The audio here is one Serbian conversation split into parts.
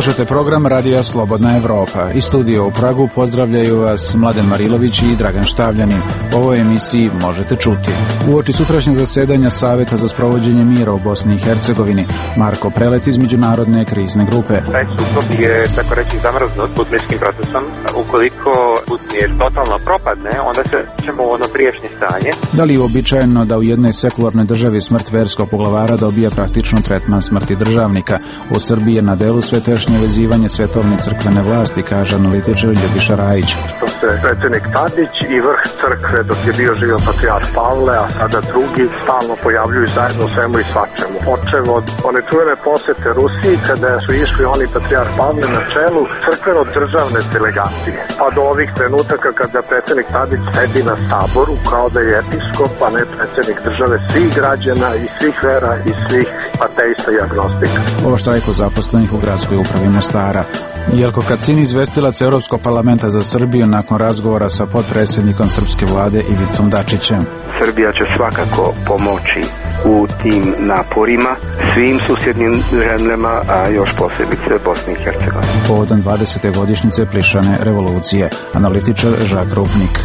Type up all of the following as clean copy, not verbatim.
Slušajte program Radija Slobodna Evropa. Iz studija u Pragu pozdravljaju vas Mladen Marilović i Dragan Štavljanin. U ovoj emisiji možete čuti: uoči sutrašnjeg zasedanja Saveta za sprovođenje mira u Bosni i Hercegovini, Marko Prelec iz Međunarodne krizne grupe. Taj sukob je, tako reći, zamrznut butmirskim procesom. Ukoliko Butmir totalno propadne, onda se ćemo u ono prijašnje stanje. Da li je uobičajeno da u jednoj sekularnoj državi smrt verskog poglavara dobija praktično tretman smrti državnika? U Srbiji je na delu sve tešnje vezivanje svetovne crkvene vlasti, kaže analitičar Ljubiša Rajić. Što se predsjednik Tadić i vrh crkve, dok je bio živio patrijarh Pavle, a sada drugi, stalno pojavljuju zajedno u svemu i svačemu. Počev od one čuvene posete Rusiji, kada su išli oni patrijarh Pavle na čelu crkveno-državne delegacije. Pa do ovih trenutaka kada predsjednik Tadić sedi na saboru kao da je episkop, a ne predsjednik države svih građana i svih vera i svih ateista i agnostika. O štrajku zaposlenih u gradskoj upravi Mostara. Jelko Kacin, izvestilac Europskog parlamenta za Srbiju, nakon razgovora sa potpredsjednikom srpske vlade Ivicom Dačićem. Srbija će svakako pomoći u tim naporima svim susjednim zemljama, a još posebice Bosni i Hercegovini. Povodom 20. godišnjice plišane revolucije, analitičar Žak Rupnik.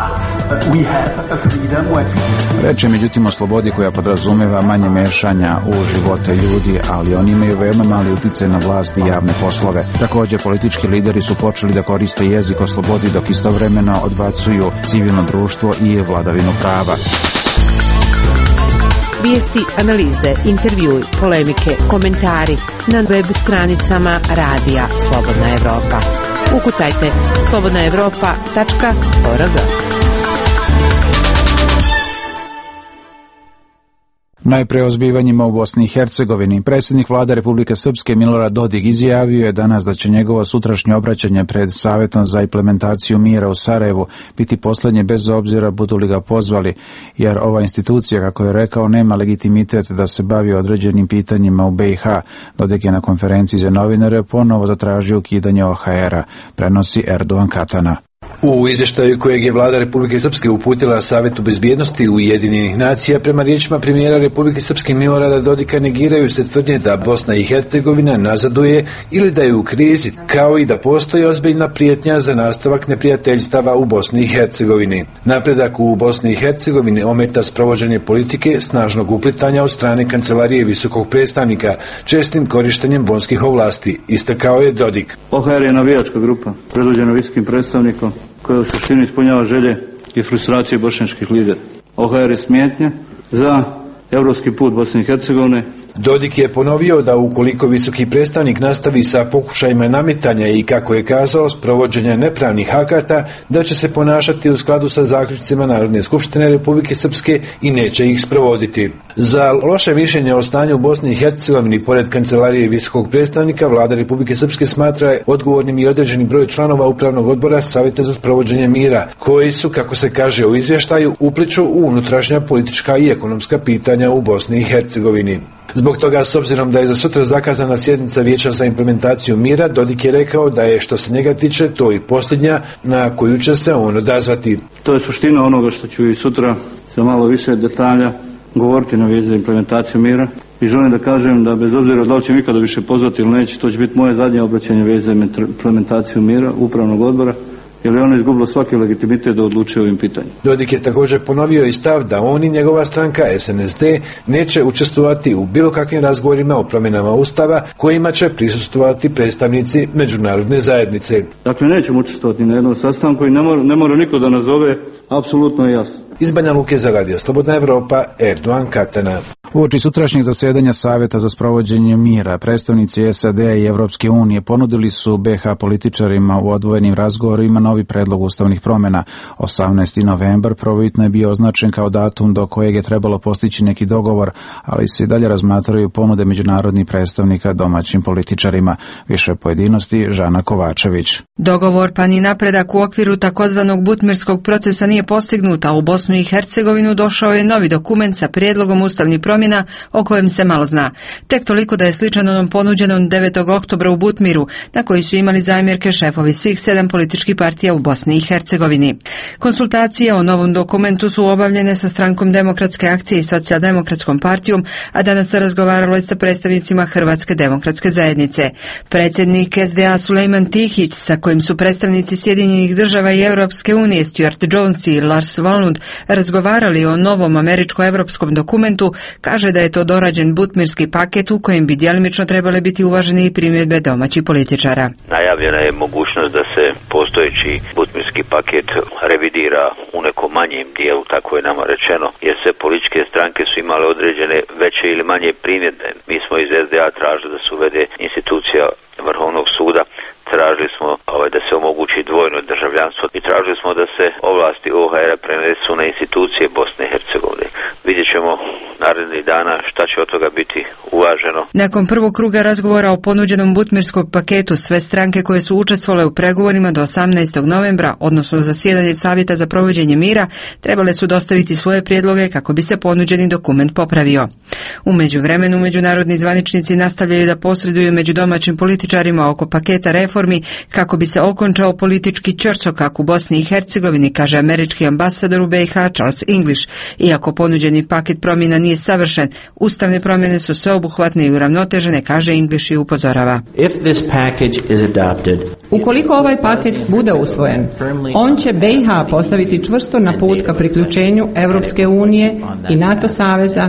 Reč je međutim o slobodi koja podrazumeva manje mešanja u živote ljudi, ali oni imaju veoma mali uticaj na vlast i javne poslove. Također, politički lideri su počeli da koriste jezik o slobodi, dok istovremeno odbacuju civilno društvo i vladavinu prava. Vijesti, analize, intervjui, polemike, komentari na web stranicama Radija Slobodna Evropa. Ukucajte slobodnaevropa.org. Najpre o zbivanjima u Bosni i Hercegovini. Predsjednik vlade Republike Srpske Milorad Dodik izjavio je danas da će njegovo sutrašnje obraćanje pred Savetom za implementaciju mira u Sarajevu biti posljednje bez obzira budu li ga pozvali, jer ova institucija, kako je rekao, nema legitimitet da se bavi određenim pitanjima u BiH. Dodik je na konferenciji za novinare ponovo zatražio ukidanje OHR-a, prenosi Erdogan Katana. U izvještaju kojeg je vlada Republike Srpske uputila Savetu bezbjednosti Ujedinjenih nacija, prema riječima premijera Republike Srpske Milorada Dodika, negiraju se tvrdnje da Bosna i Hercegovina nazaduje ili da je u krizi, kao i da postoji ozbiljna prijetnja za nastavak neprijateljstava u Bosni i Hercegovini. Napredak u Bosni i Hercegovini ometa sprovođenje politike snažnog uplitanja od strane Kancelarije visokog predstavnika, čestim korištenjem bonskih ovlasti, istakao je Dodik. OHR je navijačka grupa, predvođena visokim predstavnikom, koja u suštini ispunjava želje i frustracije bošnjačkih lidera. OHR je smetnja za evropski put Bosne i Hercegovine. Dodik je ponovio da ukoliko visoki predstavnik nastavi sa pokušajima nametanja i, kako je kazao, sprovođenja nepravnih akata, da će se ponašati u skladu sa zaključcima Narodne skupštine Republike Srpske i neće ih sprovoditi. Za loše mišljenje o stanju u Bosni i Hercegovini, pored Kancelarije visokog predstavnika, vlada Republike Srpske smatra odgovornim i određeni broj članova Upravnog odbora Saveta za sprovođenje mira, koji su, kako se kaže u izvještaju, upliču u unutrašnja politička i ekonomska pitanja u Bosni i Hercegovini. Zbog toga, s obzirom da je za sutra zakazana sjednica Vijeća za implementaciju mira, Dodik je rekao da je, što se njega tiče, to i posljednja na koju će se on odazvati. To je suština onoga što ću i sutra sa malo više detalja govoriti na Vijeću za implementaciju mira. I želim da kažem da bez obzira da li će ikada više pozvati ili neće, to će biti moje zadnje obraćanje Vijeća za implementaciju mira Upravnog odbora, jer je ono izgubilo svaki legitimitet da odlučuje o ovim pitanjima. Dodik je također ponovio i stav da on i njegova stranka SNSD neće učestvovati u bilo kakvim razgovorima o promjenama Ustava kojima će prisustvovati predstavnici međunarodne zajednice. Dakle, nećemo učestvovati na jednom sastanku i ne mora niko da nazove, apsolutno je jasno. Iz Banja Luke za Radio Slobodna Evropa, Erdogan Katana. Uoči sutrašnjeg zasedanja Saveta za sprovođenje mira, predstavnici SAD i Evropske unije ponudili su BiH političarima u odvojenim razgovorima novi predlog ustavnih promjena. 18. novembar prvobitno je bio označen kao datum do kojeg je trebalo postići neki dogovor, ali se i dalje razmatraju ponude međunarodnih predstavnika domaćim političarima. Više pojedinosti Žana Kovačević. Dogovor pa ni napredak u okviru takozvanog butmirskog procesa nije postignut, a u Bosnu Bosnu i Hercegovinu došao je novi dokument sa prijedlogom ustavnih promjena o kojem se malo zna. Tek toliko da je sličan onom ponuđenom 9. oktobra u Butmiru, na koji su imali zamjerke šefovi svih 7 političkih partija u Bosni i Hercegovini. Konsultacije o novom dokumentu su obavljene sa Strankom demokratske akcije i Socijaldemokratskom partijom, a danas se razgovaralo i sa predstavnicima Hrvatske demokratske zajednice. Predsjednik SDA Sulejman Tihić, sa kojim su predstavnici Sjedinjenih država i Europske unije Stuart Jones i Lars Wallund razgovarali o novom američko-evropskom dokumentu, kaže da je to dorađen butmirski paket u kojem bi djelimično trebale biti uvažene i primjedbe domaćih političara. Najavljena je mogućnost da se postojeći butmirski paket revidira u nekom manjem dijelu, tako je nama rečeno, jer sve političke stranke su imale određene veće ili manje primjedbe. Mi smo iz SDA tražili da se uvede institucija Vrhovnog suda, tražili smo da se omogući dvojno državljanstvo i tražili smo da se ovlasti OHR-a prenesu na institucije Bosne i Hercegovine. Vidjet ćemo narednih dana šta će od toga biti uvaženo. Nakon prvog kruga razgovora o ponuđenom butmirskom paketu, sve stranke koje su učestvovale u pregovorima do 18. novembra, odnosno zasjedanje Savjeta za provođenje mira, trebale su dostaviti svoje prijedloge kako bi se ponuđeni dokument popravio. U međuvremenu međunarodni zvaničnici nastavljaju da posreduju među domaćim političarima oko paketa reformi kako bi se okončao politički ćorsokak u Bosni i Hercegovini, kaže američki ambasador u BiH Charles English. Iako ponuđeni paket promjena nije savršen, ustavne promjene su sveobuhvatne i uravnotežene, kaže English i upozorava. Ukoliko ovaj paket bude usvojen, on će BiH postaviti čvrsto na put ka priključenju Europske unije i NATO saveza.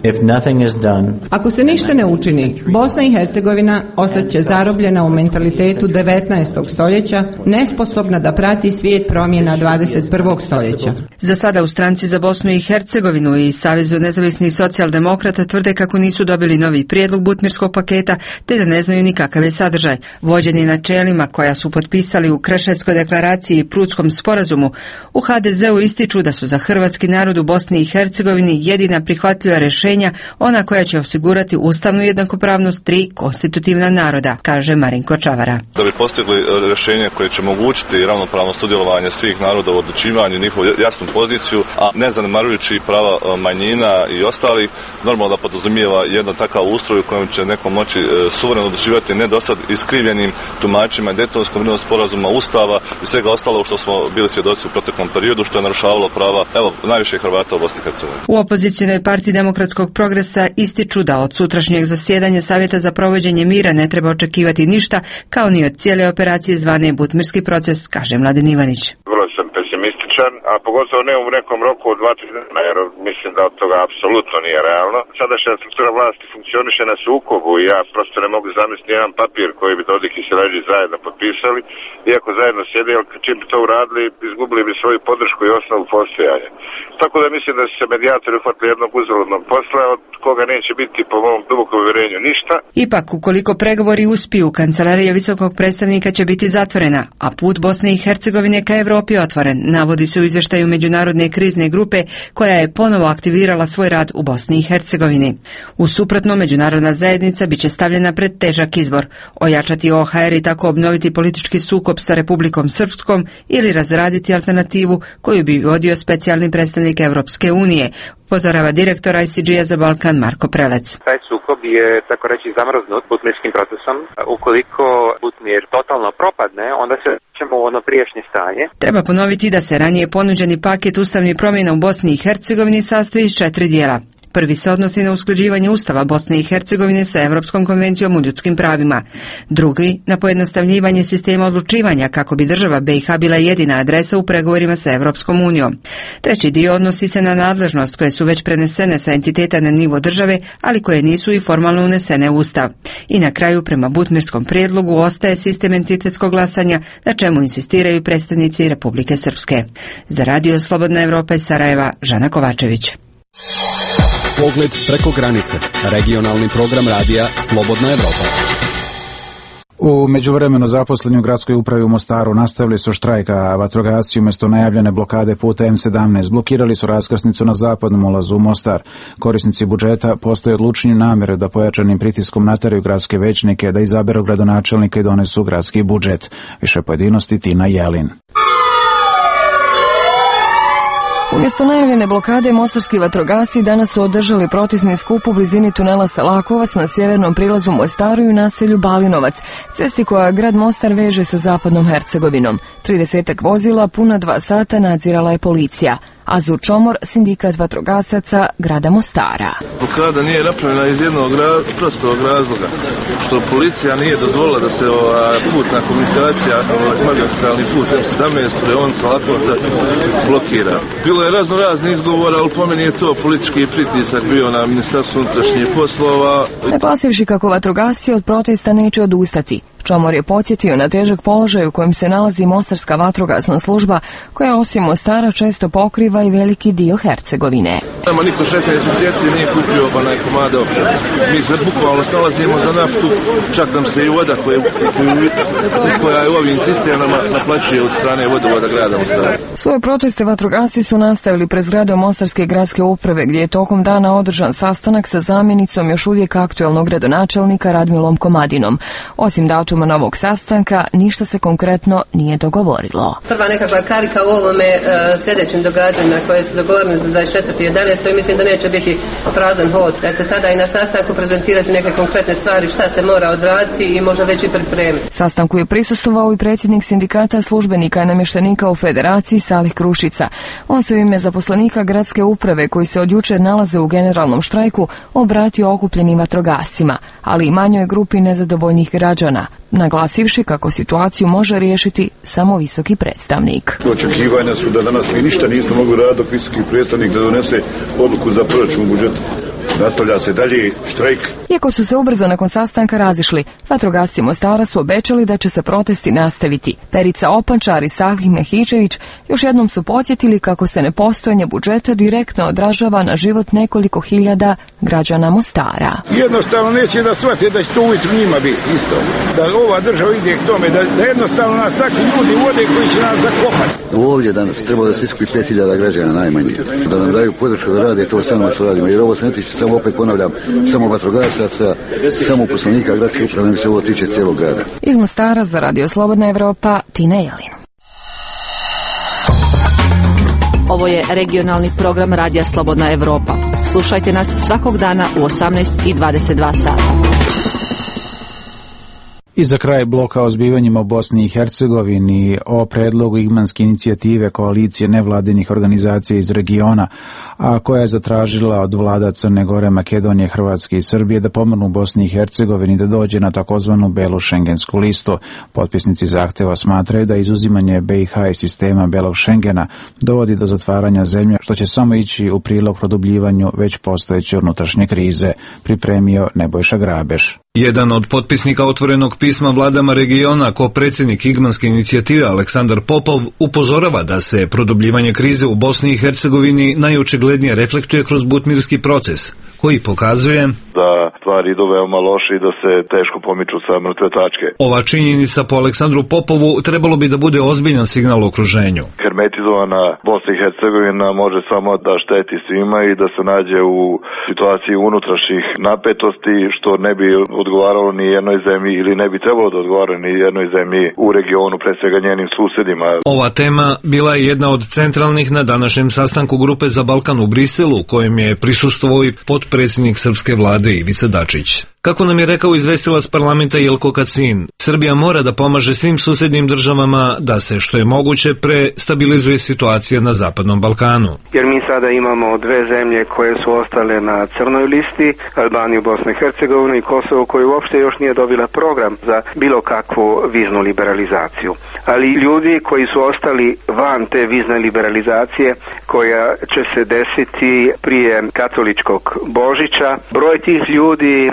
Ako se ništa ne učini, Bosna i Hercegovina ostaće zarobljena u mentalitetu 19. stoljeća, nesposobna da prati svijet promjena 21. stoljeća. Za sada u Stranci za Bosnu i Hercegovinu i Savezu nezavisnih socijaldemokrata tvrde kako nisu dobili novi prijedlog butmirskog paketa, te da ne znaju ni kakav je sadržaj. Vođeni načelima koja su potpisali u Krševskoj deklaraciji i Prutskom sporazumu, u HDZ-u ističu da su za hrvatski narod u Bosni i Hercegovini jedina prihvatljiva rješenja ona koja će osigurati ustavnu jednakopravnost 3 konstitutivna naroda, kaže Marinko Čavara. Da bi postigli rješenje koje će omogućiti ravnopravno sudjelovanje svih naroda u odlučivanju, njihovu jasnu poziciju, a ne zanemarujući prava manjina i ostalih, normalno da podrazumijeva jedan takav ustroj u kojem će neko moći suvereno odlučivati, ne dosad iskrivljenim tumačima i Daytonskog sporazuma, Ustava i svega ostalog što smo bili svjedoci u proteklom periodu, što je narušavalo prava najviše Hrvata u Bosni i Hercegovini. U opozicionoj partiji Demokratskog progresa ističu da od sutrašnjeg zasjedanja Savjeta za provođenje mira ne treba očekivati ništa, kao ni od cijele operacije zvane Butmirski proces, kaže Mladen Ivanić. Vrlo sam pesimističan, a pogotovo ne u nekom roku od 2-3 dana, jer mislim da od toga apsolutno nije realno. Sadašnja struktura vlasti funkcioniše na sukobu i ja prosto ne mogu zamisliti jedan papir koji bi Dodik i Selađi zajedno potpisali, iako zajedno sjede, jer čim bi to uradili, izgubili bi svoju podršku i osnovu postojanja. Tako da mislim da su se medijatori uhvatili jednog uzaludnog posla, od koga neće biti po mom dubokom uvjerenju ništa. Ipak, ukoliko pregovori uspiju, kancelarija visokog predstavnika će biti zatvorena, a put Bosne i Hercegovine ka Europi otvoren, navodi se u izvještaju Međunarodne krizne grupe koja je ponovo aktivirala svoj rad u Bosni i Hercegovini. U suprotno, međunarodna zajednica biće stavljena pred težak izbor, ojačati OHR i tako obnoviti politički sukob sa Republikom Srpskom ili razraditi alternativu koju bi vodio specijalni predstavnik Europske unije, upozorava direktor ICG-a za Balkan Marko Prelec. Taj sukob je, tako reći, zamrznut butmirskim procesom. Ukoliko Butmir totalno propadne, onda se ćemo u ono prijašnje stanje. Treba ponoviti da se ranije ponuđeni paket ustavnih promjena u Bosni i Hercegovini sastoji iz 4 dijela. Prvi se odnosi na usklađivanje Ustava Bosne i Hercegovine sa Europskom konvencijom o ljudskim pravima. Drugi na pojednostavljivanje sistema odlučivanja kako bi država BiH bila jedina adresa u pregovorima sa Europskom unijom. Treći dio odnosi se na nadležnost koje su već prenesene sa entiteta na nivo države, ali koje nisu i formalno unesene u Ustav. I na kraju, prema butmirskom prijedlogu, ostaje sistem entitetskog glasanja, na čemu insistiraju predstavnici Republike Srpske. Za Radio Slobodna Evropa iz Sarajeva, Žana Kovačević. Pogled preko granice. Regionalni program radija Slobodna Evropa. U međuvremenu zaposleni u gradskoj upravi u Mostaru nastavili su štrajk, a vatrogasci umjesto najavljene blokade puta M17 blokirali su raskrsnicu na zapadnom ulazu u Mostar. Korisnici budžeta postoje odlučniju namjeru da pojačanim pritiskom nateraju gradske većnike da izaberu gradonačelnika i donesu gradski budžet. Više pojedinosti Tina Jelin. Umjesto najavljene blokade, mostarski vatrogasci danas su održali protestni skup u blizini tunela Salakovac na sjevernom prilazu Mostaru i u naselju Balinovac, cesti koja grad Mostar veže sa zapadnom Hercegovinom. 30 vozila puna 2 sata nadzirala je policija. Azur Čomor, sindikat vatrogasaca grada Mostara. Blokada nije napravljena iz jednog prostog razloga, što policija nije dozvolila da se putna komunikacija, magistralni put M17 reon Salakovca blokira. Bilo je razno izgovora, ali po meni je to politički pritisak bio na Ministarstvo unutrašnjih poslova. Naglasivši kako vatrogasci od protesta neće odustati, Čomor je podsjetio na težak položaj u kojem se nalazi mostarska vatrogasna služba, koja osim Mostara često pokriva i veliki dio Hercegovine. Nama niko 16 mjeseci nije kupio onaj komade opšte. Mi se bukvalno snalazimo za naftu, čak nam se i voda koja je u ovim cisternama naplaćuje od strane vodovoda grada Mostara. Svoje proteste vatrogasci su nastavili pred zgradom Mostarske gradske uprave, gdje je tokom dana održan sastanak sa zamjenicom još uvijek aktuelnog gradonačelnika Radmilom Komadinom. Osim datuma novog sastanka, ništa se konkretno nije dogovorilo. Prva nekakva karika u ovome sljedećim događanjima koje su dogovorene za 24.11. i mislim da neće biti prazan hod. Da se tada i na sastanku prezentirati neke konkretne stvari šta se mora odraditi i možda već i pripremiti. Sastanku je prisustvovao i predsjednik sindikata službenika i namještenika u Federaciji Salih Krušica. On se u ime zaposlenika gradske uprave koji se od jučer nalaze u generalnom štrajku obratio okupljenim vatrogascima, ali i manjoj grupi nezadovoljnih građana, naglasivši kako situaciju može riješiti samo visoki predstavnik. Očekivanja su da danas mi ništa nismo mogli raditi dok visoki predstavnik da donese odluku za proračun budžeta. Nastavlja se dalje štrajk. Iako su se ubrzo nakon sastanka razišli, vatrogasci Mostara su obećali da će se protesti nastaviti. Perica Opančar i Salih Mehičević još jednom su podsjetili kako se nepostojanje budžeta direktno odražava na život nekoliko hiljada građana Mostara. Jednostavno neće da shvate da će to ujutru njima biti isto. Da ova država ide k tome, da jednostavno nas takvi ljudi vode koji će nas zakopati. Ovdje danas treba da se iskupi 5000 građana najmanje. Da nam daju podršku da rade to samo što radimo, jer ovo se ne tiče samo, opet ponavljam, samo vatrogasaca, samo poslanika gradske uprave, nego se ovo tiče cijelog grada. Iz Mostara za Radio Slobodna Evropa, Tina Jelin. Ovo je regionalni program Radija Slobodna Evropa. Slušajte nas svakog dana u 18:22 sata. I za kraj bloka o zbivanjima u Bosni i Hercegovini, o predlogu igmanske inicijative koalicije nevladinih organizacija iz regiona, a koja je zatražila od vlada Crne Gore, Makedonije, Hrvatske i Srbije da pomognu Bosni i Hercegovini da dođe na takozvanu belu šengensku listu. Potpisnici zahtjeva smatraju da izuzimanje BiH iz sistema belog Šengena dovodi do zatvaranja zemlje, što će samo ići u prilog produbljivanju već postojeće unutrašnje krize, pripremio Nebojša Grabeš. Jedan od potpisnika otvorenog pisma vladama regiona, predsjednik igmanske inicijative Aleksandar Popov, upozorava da se produbljivanje krize u Bosni i Hercegovini najočiglednije reflektuje kroz butmirski proces, koji pokazuje da stvari idu veoma loše i da se teško pomiču sa mrtve tačke. Ova činjenica po Aleksandru Popovu trebalo bi da bude ozbiljan signal u okruženju. Hermetizovana Bosna i Hercegovina može samo da šteti svima i da se nađe u situaciji unutrašnjih napetosti, što ne bi odgovaralo ni jednoj zemlji ili ne bi trebalo da odgovara ni jednoj zemlji u regionu, pre svega njenim susedima. Ova tema bila je jedna od centralnih na današnjem sastanku Grupe za Balkan u Briselu, kojem je prisustvovao i potpredsjednik srpske vlade Ivica Dačić. Kako nam je rekao izvestilac parlamenta Jelko Kacin, Srbija mora da pomaže svim susjednim državama da se što je moguće stabilizuje situacija na Zapadnom Balkanu. Jer mi sada imamo dve zemlje koje su ostale na crnoj listi, Albaniju, Bosnu i Hercegovinu i Kosovo, koji uopšte još nije dobila program za bilo kakvu viznu liberalizaciju. Ali ljudi koji su ostali van te vizne liberalizacije, koja će se desiti prije katoličkog Božića, broj tih ljudi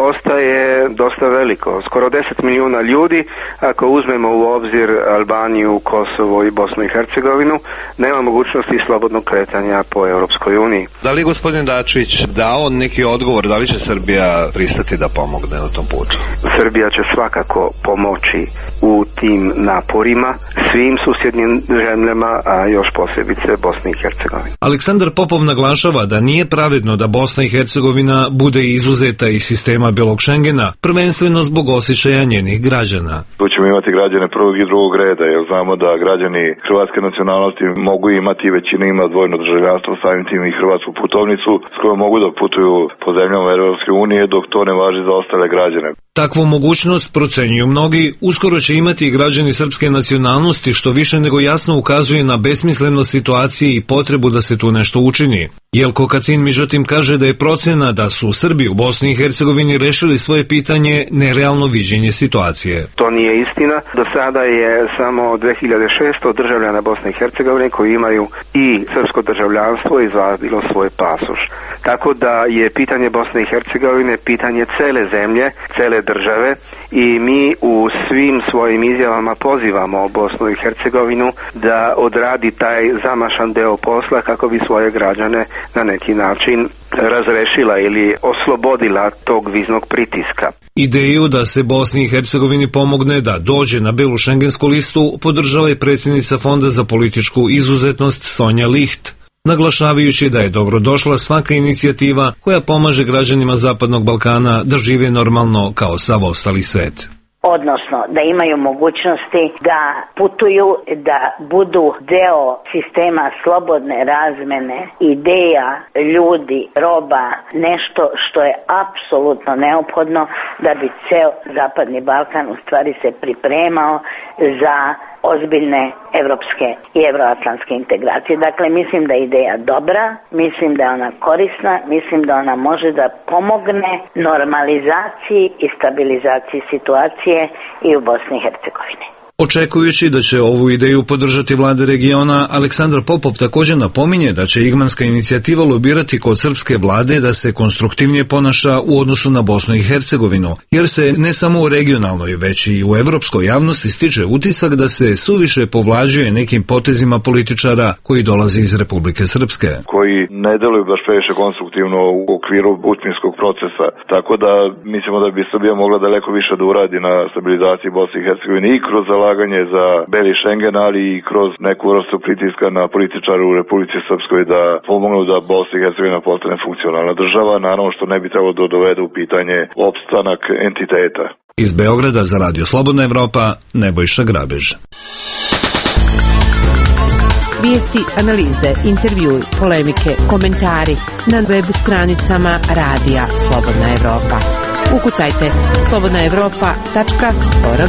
ostaje dosta veliko, skoro 10 milijuna ljudi. Ako uzmemo u obzir Albaniju, Kosovo i Bosnu i Hercegovinu, nema mogućnosti slobodnog kretanja po Europskoj uniji. Da li gospodin Dačić dao neki odgovor, da li će Srbija pristati da pomogne na tom putu? Srbija će svakako pomoći u tim naporima svim susjednim zemljama, a još posebice Bosni i Hercegovini. Aleksandar Popov naglašava da nije pravedno da Bosna i Hercegovina bude izuzeta iz sistema državama Belog Šengena, prvenstveno zbog osjećaja njenih građana. Tu ćemo imati građane prvog i drugog reda, jer znamo da građani hrvatske nacionalnosti mogu imati, većina ima dvojno državljanstvo, samim tim i hrvatsku putovnicu s kojom mogu da putuju po zemljama Europske unije, dok to ne važi za ostale građane. Takvu mogućnost, procenjuju mnogi, uskoro će imati i građani srpske nacionalnosti, što više nego jasno ukazuje na besmislenost situacije i potrebu da se tu nešto učini. Jelko Kacin međutim kaže da je procena da su Srbi u Bosni i Hercegovini rešili svoje pitanje nerealno viđenje situacije. To nije istina. Do sada je samo 2600 državljana Bosne i Hercegovine koji imaju i srpsko državljanstvo izvadilo svoj pasoš. Tako da je pitanje Bosne i Hercegovine pitanje cele zemlje, cele države i mi u svim svojim izjavama pozivamo Bosnu i Hercegovinu da odradi taj zamašan deo posla kako bi svoje građane na neki način razrešila ili oslobodila tog viznog pritiska. Ideju da se Bosni i Hercegovini pomogne da dođe na belu šengensku listu podržava i predsjednica Fonda za političku izuzetnost Sonja Licht, naglašavajući da je dobrodošla svaka inicijativa koja pomaže građanima Zapadnog Balkana da žive normalno kao sav ostali svet. Odnosno da imaju mogućnosti da putuju, da budu deo sistema slobodne razmene ideja, ljudi, roba, nešto što je apsolutno neophodno da bi ceo Zapadni Balkan u stvari se pripremao za ozbiljne evropske i evroatlantske integracije. Dakle, mislim da je ideja dobra, mislim da je ona korisna, mislim da ona može da pomogne normalizaciji i stabilizaciji situacije i u Bosni i Hercegovini. Očekujući da će ovu ideju podržati vlade regiona, Aleksandar Popov također napominje da će Igmanska inicijativa lobirati kod srpske vlade da se konstruktivnije ponaša u odnosu na Bosnu i Hercegovinu, jer se ne samo u regionalnoj, već i u evropskoj javnosti stiče utisak da se suviše povlađuje nekim potezima političara koji dolaze iz Republike Srpske. Koji ne deluju baš previše konstruktivno u okviru butminskog procesa, tako da mislimo da bi Srbija mogla daleko više da uradi na stabilizaciji Bosne i Hercegovine i kroz zalaganje za beli Šengen, ali i kroz neku vrstu pritiska na političare u Republici Srpskoj da pomognu da Bosna i Hercegovina postane funkcionalna država, naravno što ne bi trebalo da dovede u pitanje opstanak entiteta. Iz Beograda za Radio Slobodna Evropa, Nebojša Grabež. Vijesti, analize, intervjui, polemike, komentari na web stranicama Radija Slobodna Evropa. Ukucajte slobodnaevropa.org.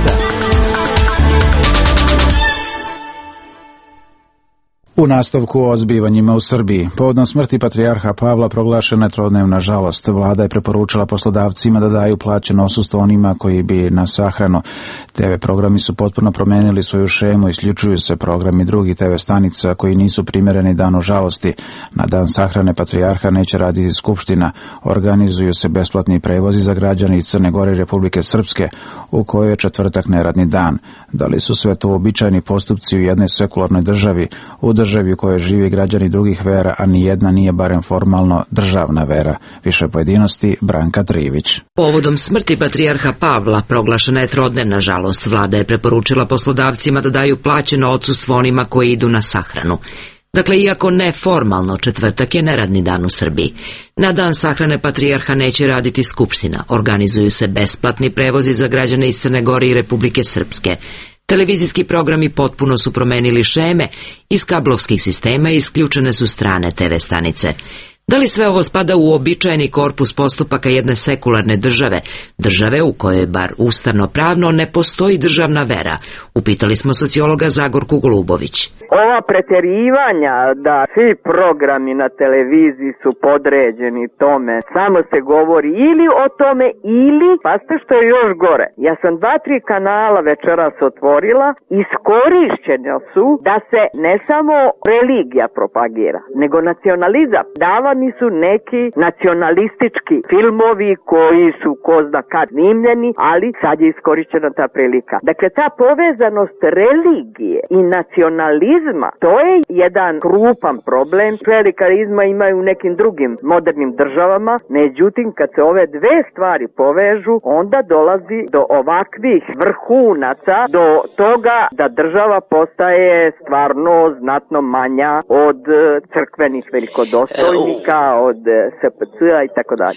U nastavku o zbivanjima u Srbiji. Povodom smrti patrijarha Pavla proglašena je trodnevna žalost. Vlada je preporučila poslodavcima da daju plaćeno odsustvo onima koji bi na sahranu. TV programi su potpuno promenili svoju šemu, isključuju se programi drugih TV stanica koji nisu primjereni danu žalosti. Na dan sahrane patrijarha neće raditi skupština. Organizuju se besplatni prevozi za građane iz Crne Gore i Republike Srpske, u kojoj je četvrtak neradni dan. Da li su sve to uobičajeni postupci u jednoj sekularnoj državi, u državi u kojoj žive građani drugih vera, a nijedna nije barem formalno državna vera? Više pojedinosti, Branka Trivić. Povodom smrti patrijarha Pavla proglašena je trodnevna žalost. Vlada je preporučila poslodavcima da daju plaćeno odsustvo onima koji idu na sahranu. Dakle, iako ne formalno, četvrtak je neradni dan u Srbiji. Na dan sahrane patrijarha neće raditi skupština. Organizuju se besplatni prevozi za građane iz Crne Gore i Republike Srpske. Televizijski programi potpuno su promenili šeme, iz kablovskih sistema isključene su strane TV stanice. Da li sve ovo spada u uobičajeni korpus postupaka jedne sekularne države, države u kojoj bar ustavno-pravno ne postoji državna vera? Upitali smo sociologa Zagorku Golubović. Ova preterivanja da svi programi na televiziji su podređeni tome, samo se govori ili o tome ili, pazite što je još gore, ja sam 2-3 kanala večeras otvorila, iskorišćeni su da se ne samo religija propagira, nego nacionalizam. Davani su neki nacionalistički filmovi koji su ko zna kad snimljeni, ali sad je iskorišćena ta prilika. Dakle, ta povezanost religije i nacionalizma, to je jedan krupan problem. Radikalizma imaju u nekim drugim modernim državama, međutim kad se ove dve stvari povežu, onda dolazi do ovakvih vrhunaca, do toga da država postaje stvarno znatno manja od crkvenih velikodostojnika, od SPC-a i tako dalje.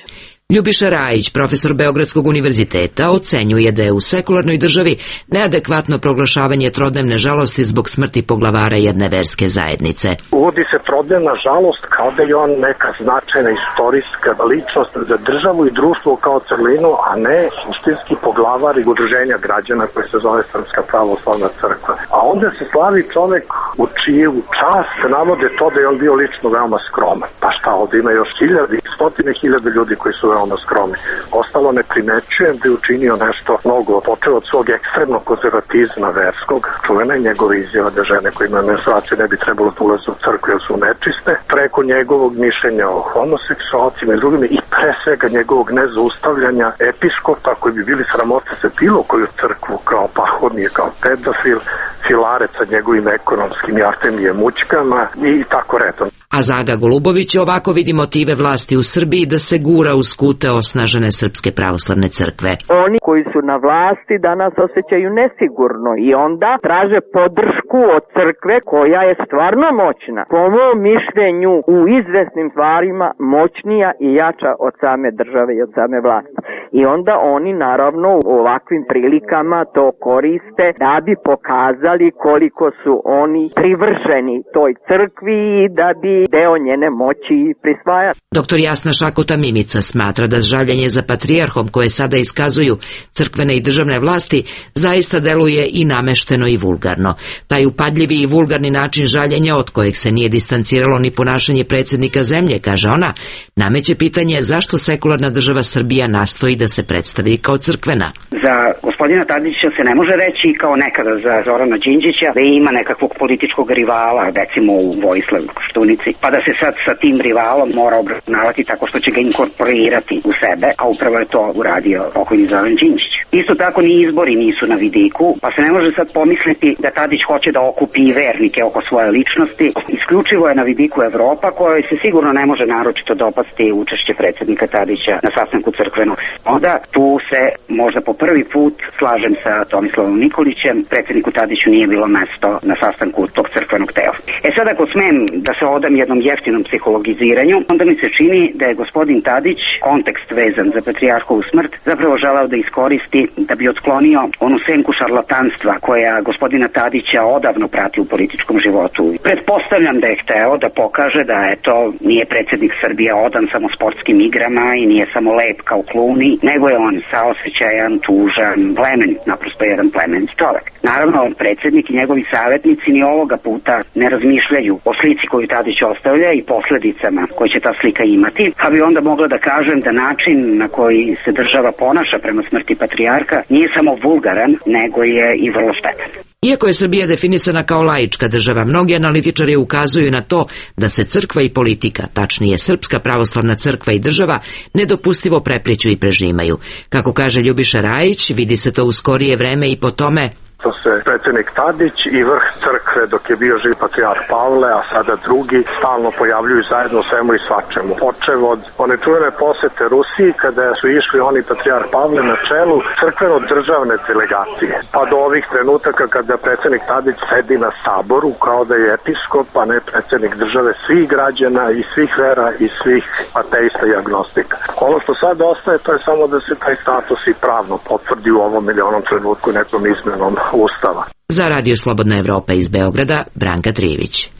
Ljubiša Rajić, profesor Beogradskog univerziteta, ocenjuje da je u sekularnoj državi neadekvatno proglašavanje trodnevne žalosti zbog smrti poglavara jedne verske zajednice. Uvodi se trodnevna žalost kao da je on neka značajna istorijska ličnost za državu i društvo kao celinu, a ne suštinski poglavar i udruženja građana koje se zove Srpska pravoslavna crkva. A onda se slavi čovek u čiju čast se navode to da je on bio lično veoma skroman. Pa šta, ovdje ima još stotine hiljade ljudi koji su veoma skromni. Ostalo ne primećujem da je učinio nešto mnogo, počeo od svog ekstremnog konzervatizma verskog, čuvena je njegova izjava da žene koje imaju menstruaciju ne bi trebalo da ulaze u crkvu jer su nečiste, preko njegovog mišljenja o homoseksualcima i drugim, i pre svega njegovog nezaustavljanja episkopa koji bi bili sramota se bilo koju crkvu kao pahodnije, kao pedofil, filarec sa njegovim ekonomskim i Artemijem mućkama i tako redom. A Zaga Golubović ovako vidi motive vlasti u Srbiji da se gura uz kute osnažene Srpske pravoslavne crkve. Oni koji su na vlasti danas osjećaju nesigurno i onda traže podršku od crkve koja je stvarno moćna. Po mom mišljenju u izvesnim stvarima moćnija i jača od same države i od same vlasti. I onda oni naravno u ovakvim prilikama to koriste da bi pokazali koliko su oni privrženi toj crkvi i da bi deo njene moći prisvajali. Doktor Jasna Šakota Mimica smatra da žaljenje za patrijarhom koje sada iskazuju crkvene i državne vlasti zaista deluje i namešteno i vulgarno. Taj upadljivi i vulgarni način žaljenja od kojeg se nije distanciralo ni ponašanje predsjednika zemlje, kaže ona, nameće pitanje zašto sekularna država Srbija nastoji da se predstavi kao crkvena. Za gospodina Tadića se ne može reći kao nekada za Zorana Đinđića da ima nekakvog političkog rivala, recimo u Vojislavu Koštunici, pa da se sad sa tim rivalom mora obračunavati tako što će ga inkorporirati u sebe, a upravo je to uradio pokojni Zoran Đinđić. Isto tako ni izbori nisu na vidiku, pa se ne može sad pomisliti da Tadić hoće da okupi vernike oko svoje ličnosti. Isključivo je na vidiku Evropa, kojoj se sigurno ne može naročito dopasti učešće predsjednika Tadića na sastanku crkvenog. Onda tu se možda po prvi put slažem sa Tomislavom Nikolićem, predsjedniku Tadiću nije bilo mesto na sastanku tog crkvenog tela. Sad ako smem da se odam jednom jeftinom psihologiziranju, onda mi se čini da je gospodin Tadić, kontekst vezan za patrijarhovu smrt, zapravo želeo da iskoristi da bi otklonio onu senku šarlatanstva koja gospodina Tadića odavno prati u političkom životu. Pretpostavljam da je hteo da pokaže da eto nije predsjednik Srbije odan samo sportskim igrama i nije samo lep kao Kluni, nego je on saosećajan, tužan, plemenit, naprosto jedan plemenit čovek. Naravno, predsjednik i njegovi savjetnici ni ovoga puta ne razmišljaju o slici koju Tadić ostavlja i posledicama koje će ta slika imati, pa bi onda mogla da kažem da način na koji se država ponaša prema smrti patrijarha nije samo vulgaran, nego je i vrlo štetan. Iako je Srbija definisana kao laička država, mnogi analitičari ukazuju na to da se crkva i politika, tačnije Srpska pravoslavna crkva i država, nedopustivo prepliću i prežimaju. Kako kaže Ljubiša Rajić, vidi se to u skorije vreme i po tome To se predsjednik Tadić i vrh crkve dok je bio živ patrijarh Pavle, a sada drugi, stalno pojavljuju zajedno u svemu i svačemu. Počev od one čuvene posete Rusiji kada su išli oni patrijarh Pavle na čelu crkveno-državne delegacije. Pa do ovih trenutaka kada predsjednik Tadić sedi na saboru kao da je episkop, a ne predsjednik države svih građana i svih vera i svih ateista i agnostika. Ono što sad ostaje to je samo da se taj status i pravno potvrdi u ovom ili onom trenutku nekom izmenom Ustava. Za Radio Slobodna Evropa iz Beograda, Branka Trijević.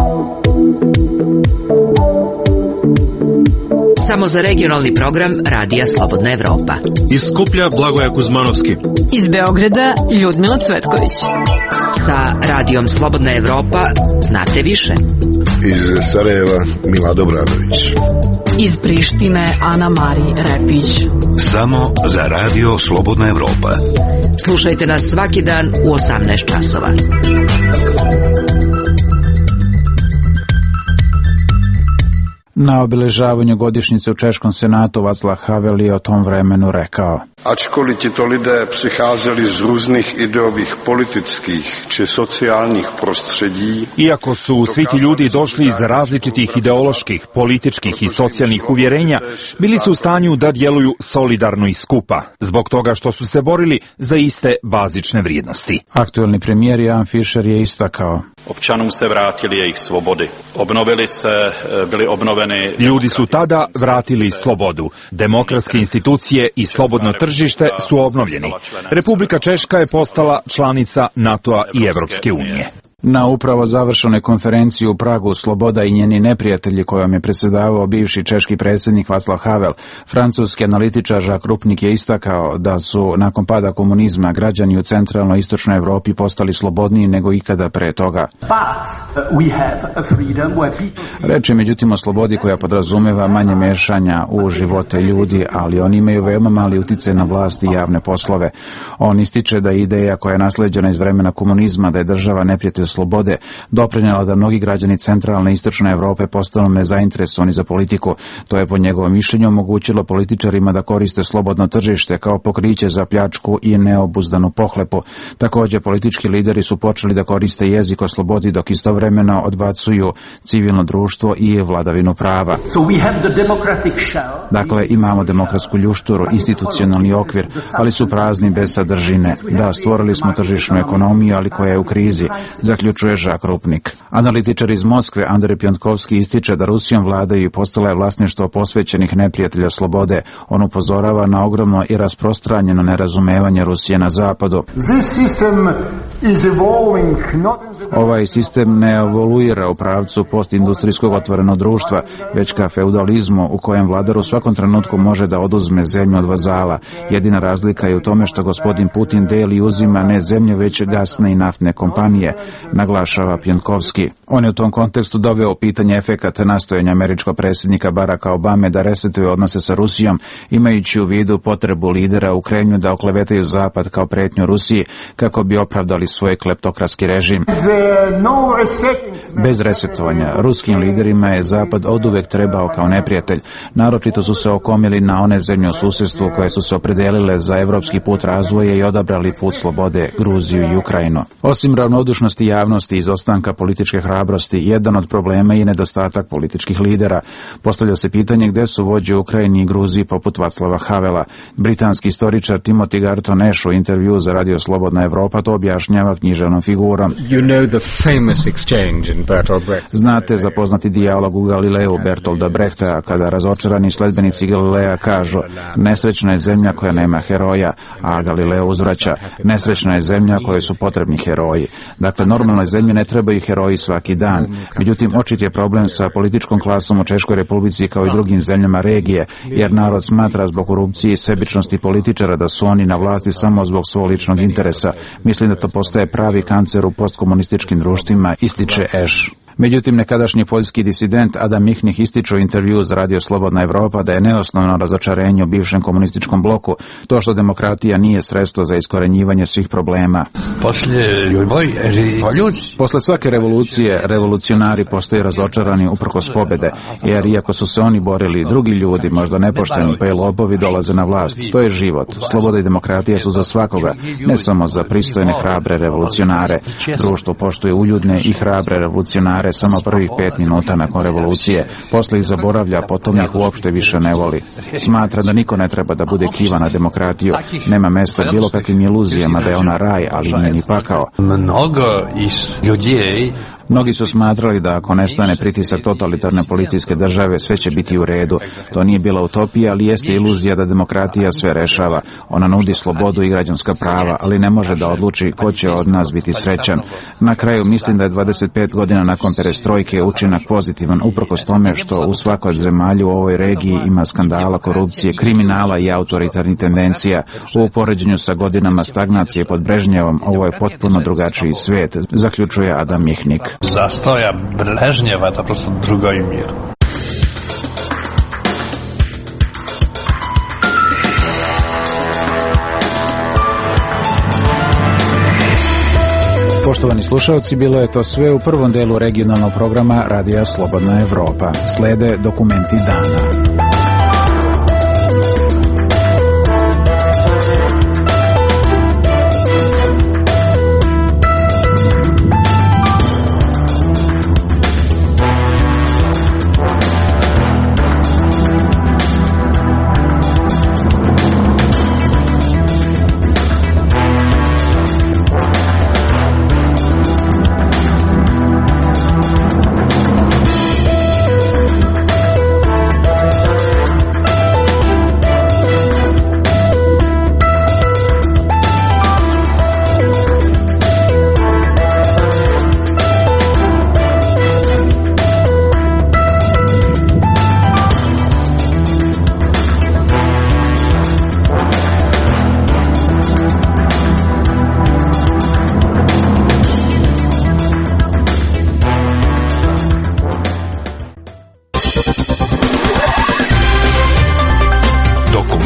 Samo za regionalni program Radija Slobodna Evropa. Iz Skuplja Blagoja Kuzmanovski. Iz Beograda Ljudmila Cvetković. Sa Radijom Slobodna Evropa znate više. Iz Sarajeva Mila Dobradović. Iz Prištine Ana Mari Repić. Samo za Radio Slobodna Evropa. Slušajte nas svaki dan u 18 časova. Na obeležavanju godišnjice u Češkom senatu Václav Havel je o tom vremenu rekao: Ačkoliv tito lidé přicházeli z různých ideových politických či sociálních prostředí. Iako su svi ti ljudi došli iz različitih ideoloških, političkih i socijalnih uvjerenja, bili su u stanju da djeluju solidarno i skupa, zbog toga što su se borili za iste bazične vrijednosti. Aktuelni premijer Jan Fischer je istakao: Občanům se vrátili jejich svobody. Bili obnoveni. Ljudi su tada vratili slobodu. Demokratske institucije i slobodno tržište su obnovljeni. Republika Češka je postala članica NATO-a i Evropske unije. Na upravo završenoj konferenciji u Pragu Sloboda i njeni neprijatelji, kojom je predsjedavao bivši češki predsjednik Václav Havel, francuski analitičar Jacques Rupnik je istakao da su nakon pada komunizma građani u centralnoj i istočnoj Europi postali slobodniji nego ikada pre toga. Reč je međutim o slobodi koja podrazumeva manje mešanja u živote ljudi, ali oni imaju veoma mali utjecaj na vlast i javne poslove. On ističe da je ideja koja je nasleđena iz vremena komunizma da je država neprijatelj slobode doprinjela da mnogi građani centralne i istočne Europe postanu nezainteresovani za politiku. To je po njegovom mišljenju omogućilo političarima da koriste slobodno tržište kao pokriće za pljačku i neobuzdanu pohlepu. Također, politički lideri su počeli da koriste jezik o slobodi dok istovremeno odbacuju civilno društvo i vladavinu prava. Dakle, imamo demokratsku ljušturu, institucionalni okvir, ali su prazni bez sadržine. Da, stvorili smo tržišnu ekonomiju, ali koja je u krizi, zaključuje Jacques Rupnik. Analitičar iz Moskve Andrej Pjantkovski ističe da Rusijom vladaju i postala je vlasništvo posvećenih neprijatelja slobode. On upozorava na ogromno i rasprostranjeno nerazumevanje Rusije na zapadu. Ovaj sistem ne evoluira u pravcu postindustrijskog otvorenog društva, već ka feudalizmu u kojem vladar u svakom trenutku može da oduzme zemlju od vazala. Jedina razlika je u tome što gospodin Putin deli i uzima ne zemlje, već gasne i naftne kompanije, naglašava Pjantkovski. On je u tom kontekstu doveo u pitanje efekat nastojanja američkog predsjednika Baracka Obame da resetuje odnose sa Rusijom, imajući u vidu potrebu lidera u Kremlju da oklevetaju Zapad kao pretnju Rusiji kako bi opravdali svoj kleptokratski režim. Bez resetovanja, ruskim liderima je Zapad oduvek trebao kao neprijatelj. Naročito su se okomili na one zemlje u susjedstvu koje su se opredelile za evropski put razvoja i odabrali put slobode, Gruziju i Ukrajinu. Osim ravnodušnosti javnosti i izostanka političke hrabrosti, jedan od problema je nedostatak političkih lidera. Postavlja se pitanje gde su vođe u Ukrajini i Gruziji poput Václava Havela. Britanski istoričar Timothy Garton Ash u intervju za Radio Slobodna Evropa to objašnjava književnom figurom. Znate za poznati dijalog u Galileu Bertolda Brechta, kada razočarani sledbenici Galileja kažu: nesrećna je zemlja koja nema heroja, a Galileo uzvraća: nesrećna je zemlja kojoj su potrebni heroji. Dakle, normalnoj zemlji ne trebaju heroji svaki dan. Međutim, očit je problem sa političkom klasom u Češkoj Republici kao i drugim zemljama regije, jer narod smatra zbog korupcije i sebičnosti političara da su oni na vlasti samo zbog svog ličnog interesa. Mislim da to postaje pravi kancer u postkomunističkim društvima, ističe Ash. Međutim, nekadašnji poljski disident Adam Michnik ističe u intervju za Radio Slobodna Evropa da je neosnovno razočarenje u bivšem komunističkom bloku to što demokratija nije sredstvo za iskorenjivanje svih problema. Posle svake revolucije, revolucionari postaju razočarani uprkos pobjede, jer iako su se oni borili, drugi ljudi, možda nepošteni pa i lopovi, dolaze na vlast. To je život. Sloboda i demokratija su za svakoga, ne samo za pristojne, hrabre revolucionare. Društvo poštuje uljudne i hrabre revolucionare samo prvih 5 minuta nakon revolucije, posle ih zaboravlja, potom ih uopšte više ne voli. Smatra da niko ne treba da bude kiva na demokratiju, nema mesta bilo kakvim iluzijama da je ona raj, ali nije ni pakao. Mnogi su smatrali da ako nestane pritisak totalitarne policijske države, sve će biti u redu. To nije bila utopija, ali jeste iluzija da demokratija sve rešava. Ona nudi slobodu i građanska prava, ali ne može da odluči ko će od nas biti srećan. Na kraju mislim da je 25 godina nakon perestrojke učinak pozitivan, uprkos tome što u svakoj od zemalja u ovoj regiji ima skandala, korupcije, kriminala i autoritarnih tendencija. U poređenju sa godinama stagnacije pod Brežnjevom, ovo je potpuno drugačiji svet, zaključuje Adam Michnik. Zastoja Brežnjeva, to prosto drugoj mir. Poštovani slušalci, bilo je to sve u prvom delu regionalnog programa Radija Slobodna Evropa. Slede dokumenti dana.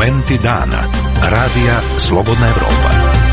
Momenti dana. Radija Slobodna Evropa.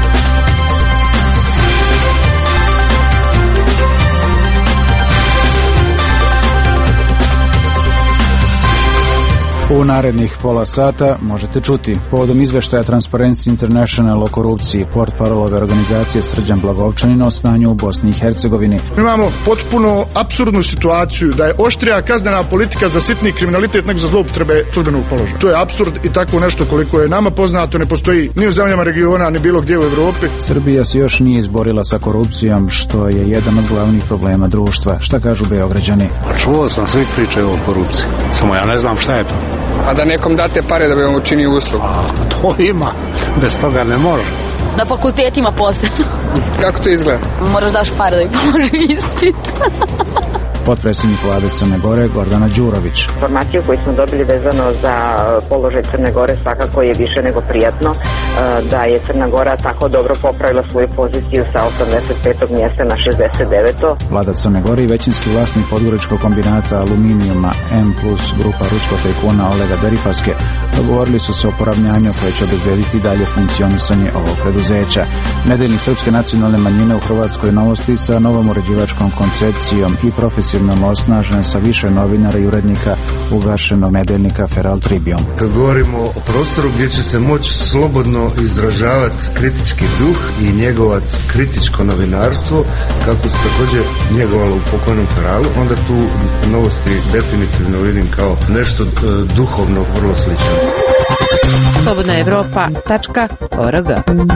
U narednih pola sata možete čuti povodom izveštaja Transparency International o korupciji portparolove organizacije Srđan Blagovčanin o stanju u Bosni i Hercegovini. Imamo potpuno apsurdnu situaciju da je oštrija kaznena politika za sitni kriminalitet nego za zloupotrebe službenog položaja. To je apsurd i tako nešto koliko je nama poznato ne postoji ni u zemljama regiona ni bilo gdje u Evropi. Srbija se još nije izborila sa korupcijom, što je jedan od glavnih problema društva. Šta kažu Beograđani? Čuo sam, svi pričaju o korupciji. Samo ja ne znam šta je to. A da nekom date pare da bi vam učinio uslugu. To ima, bez toga ne može. Na fakultetima posebno. Kako to izgleda? Moraš daš pare da bi položio ispit. Potpredsjednik vlade Crne Gore Gordana Đurović. Informaciju koju smo dobili vezano za položaj Crne Gore svakako je više nego prijatno, da je Crna Gora tako dobro popravila svoju poziciju sa 85. mjesta na 69. Vlada Crne Gore i većinski vlasnik podgoričkog kombinata aluminijuma M plus grupa ruskog tajkuna Olega Deripaske dogovorili su se o poravnjanju koje će obezbediti dalje funkcionisanje ovog preduzeća. Nedeljnik srpske nacionalne manjine u Hrvatskoj Novosti sa novom uređivačkom koncepcijom i profesionalno osnažen sa više novinara i urednika ugašenog nedeljnika Feral Tribune. Kad govorimo o prostoru gdje će se moći slobodno izražavati kritički duh i njegovat kritičko novinarstvo, kako se također njegovalo u pokojnom Feralu, onda tu Novosti definitivno vidim kao nešto duhovno vrlo slično. slobodnaevropa.org.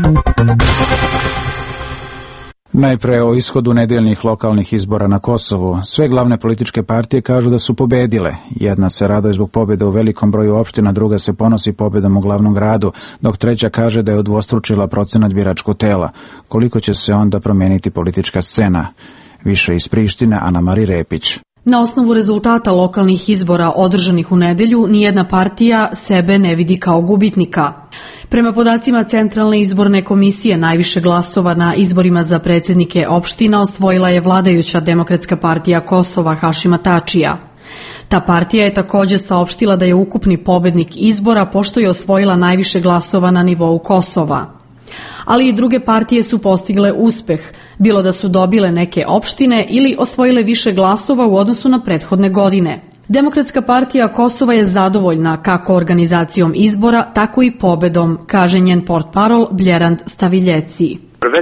Najpre o ishodu nedeljnih lokalnih izbora na Kosovu. Sve glavne političke partije kažu da su pobedile. Jedna se raduje zbog pobjede u velikom broju opština, druga se ponosi pobjedom u glavnom gradu, dok treća kaže da je udvostručila procenat biračkog tela. Koliko će se onda promijeniti politička scena? Više iz Prištine, Ana-Mari Repić. Na osnovu rezultata lokalnih izbora održanih u nedelju, nijedna partija sebe ne vidi kao gubitnika. Prema podacima Centralne izborne komisije, najviše glasova na izborima za predsjednike opština osvojila je vladajuća Demokratska partija Kosova Hašima Tačija. Ta partija je također saopštila da je ukupni pobednik izbora pošto je osvojila najviše glasova na nivou Kosova. Ali i druge partije su postigle uspeh, bilo da su dobile neke opštine ili osvojile više glasova u odnosu na prethodne godine. Demokratska partija Kosova je zadovoljna kako organizacijom izbora, tako i pobedom, kaže njen portparol Bjerand Staviljeci.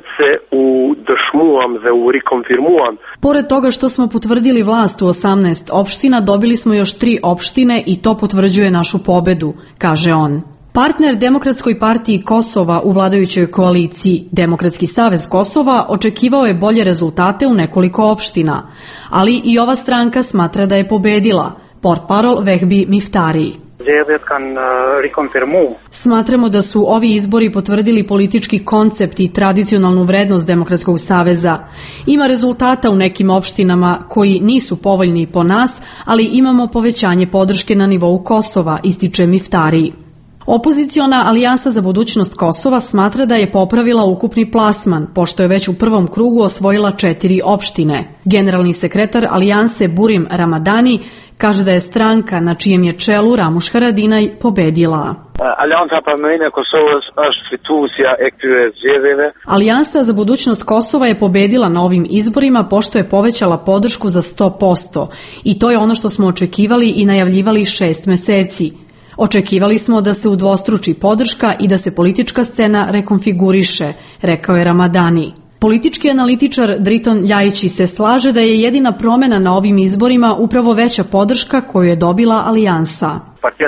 Pored toga što smo potvrdili vlast u 18 opština, dobili smo još 3 opštine i to potvrđuje našu pobedu, kaže on. Partner Demokratskoj partiji Kosova u vladajućoj koaliciji Demokratski savez Kosova očekivao je bolje rezultate u nekoliko opština, ali i ova stranka smatra da je pobedila, portparol Vehbi Miftari. Smatramo da su ovi izbori potvrdili politički koncept i tradicionalnu vrednost Demokratskog saveza. Ima rezultata u nekim opštinama koji nisu povoljni po nas, ali imamo povećanje podrške na nivou Kosova, ističe Miftari. Opoziciona Alijansa za budućnost Kosova smatra da je popravila ukupni plasman, pošto je već u prvom krugu osvojila 4 opštine. Generalni sekretar Alijanse Burim Ramadani kaže da je stranka na čijem je čelu Ramuš Haradinaj pobedila. Alijansa za budućnost Kosova je pobedila na ovim izborima pošto je povećala podršku za 100% i to je ono što smo očekivali i najavljivali 6 meseci. Očekivali smo da se udvostruči podrška i da se politička scena rekonfiguriše, rekao je Ramadani. Politički analitičar Driton Ljajići se slaže da je jedina promjena na ovim izborima upravo veća podrška koju je dobila Alijansa.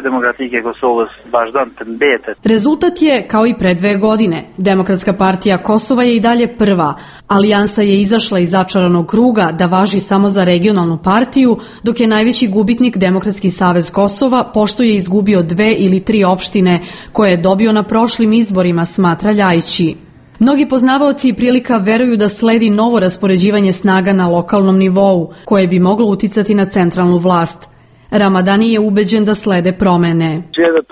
Rezultat je kao i pre 2 godine. Demokratska partija Kosova je i dalje prva. Alijansa je izašla iz začaranog kruga da važi samo za regionalnu partiju, dok je najveći gubitnik Demokratski savez Kosova pošto je izgubio 2 ili 3 opštine koje je dobio na prošlim izborima, smatra Ljajići. Mnogi poznavaoci prilika veruju da sledi novo raspoređivanje snaga na lokalnom nivou, koje bi moglo uticati na centralnu vlast. Ramadani je ubeđen da slede promene.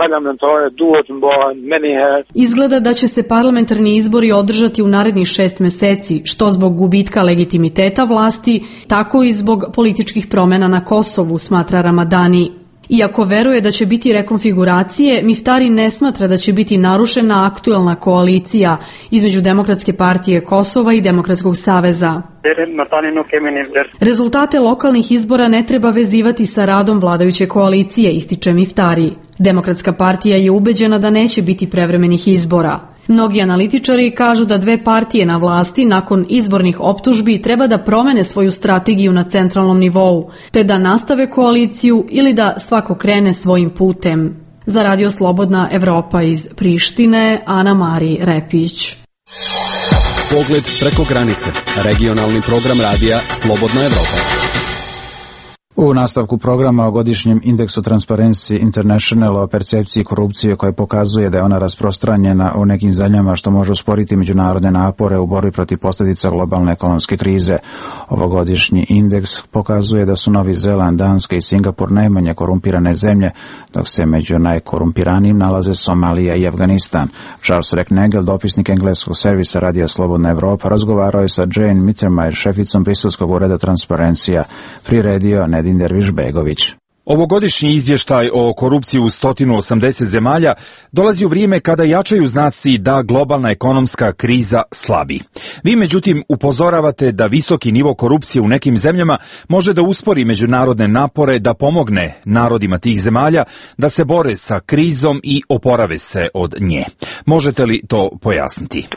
Izgleda da će se parlamentarni izbori održati u narednih 6 meseci, što zbog gubitka legitimiteta vlasti, tako i zbog političkih promjena na Kosovu, smatra Ramadani. Iako veruje da će biti rekonfiguracije, Miftari ne smatra da će biti narušena aktuelna koalicija između Demokratske partije Kosova i Demokratskog saveza. Rezultate lokalnih izbora ne treba vezivati sa radom vladajuće koalicije, ističe Miftari. Demokratska partija je ubeđena da neće biti prevremenih izbora. Mnogi analitičari kažu da dve partije na vlasti nakon izbornih optužbi treba da promene svoju strategiju na centralnom nivou, te da nastave koaliciju ili da svako krene svojim putem. Za Radio Slobodna Evropa iz Prištine, Ana Mari Repić. Pogled preko granice. Regionalni program radija Slobodna Evropa. U nastavku programa o godišnjem indeksu Transparency International o percepciji korupcije koja pokazuje da je ona rasprostranjena u nekim zemljama što može usporiti međunarodne napore u borbi protiv posljedica globalne ekonomske krize. Ovogodišnji indeks pokazuje da su Novi Zeland, Danska i Singapur najmanje korumpirane zemlje, dok se među najkorumpiranijim nalaze Somalija i Afganistan. Charles Recknagel, dopisnik engleskog servisa Radija Slobodna Evropa, razgovarao je sa Jane Mittermeier, šeficom briselskog ureda Transparencija, priredio Nedin Derviš-Begović. Ovogodišnji izvještaj o korupciji u 180 zemalja dolazi u vrijeme kada jačaju znaci da globalna ekonomska kriza slabi. Vi, međutim, upozoravate da visoki nivo korupcije u nekim zemljama može da uspori međunarodne napore da pomogne narodima tih zemalja da se bore sa krizom i oporave se od nje. Možete li to pojasniti?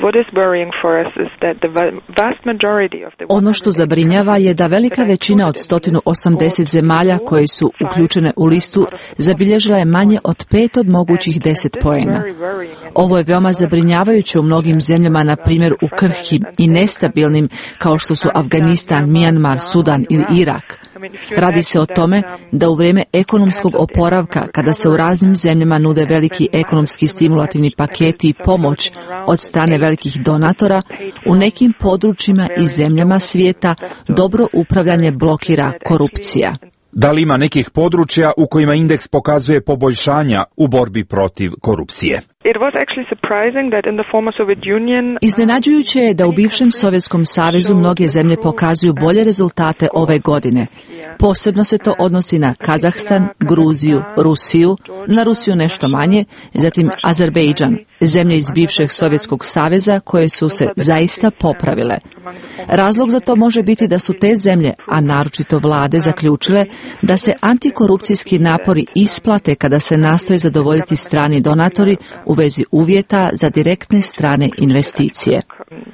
Ono što zabrinjava je da velika većina od 180 zemalja koje su uključene u listu zabilježila je manje od 5 od mogućih 10 poena. Ovo je veoma zabrinjavajuće u mnogim zemljama, na primjer u krhkim i nestabilnim kao što su Afganistan, Mijanmar, Sudan ili Irak. Radi se o tome da u vrijeme ekonomskog oporavka, kada se u raznim zemljama nude veliki ekonomski stimulativni paketi i pomoć od strane velikih donatora, u nekim područjima i zemljama svijeta dobro upravljanje blokira korupcija. Da li ima nekih područja u kojima indeks pokazuje poboljšanja u borbi protiv korupcije? Iznenađujuće je da u bivšem Sovjetskom savezu mnoge zemlje pokazuju bolje rezultate ove godine. Posebno se to odnosi na Kazahstan, Gruziju, Rusiju, na Rusiju nešto manje, zatim Azerbejdžan, zemlje iz bivšeg Sovjetskog saveza koje su se zaista popravile. Razlog za to može biti da su te zemlje, a naročito vlade, zaključile da se antikorupcijski napori isplate kada se nastoje zadovoljiti strani donatori u vezi uvjeta za direktne strane investicije.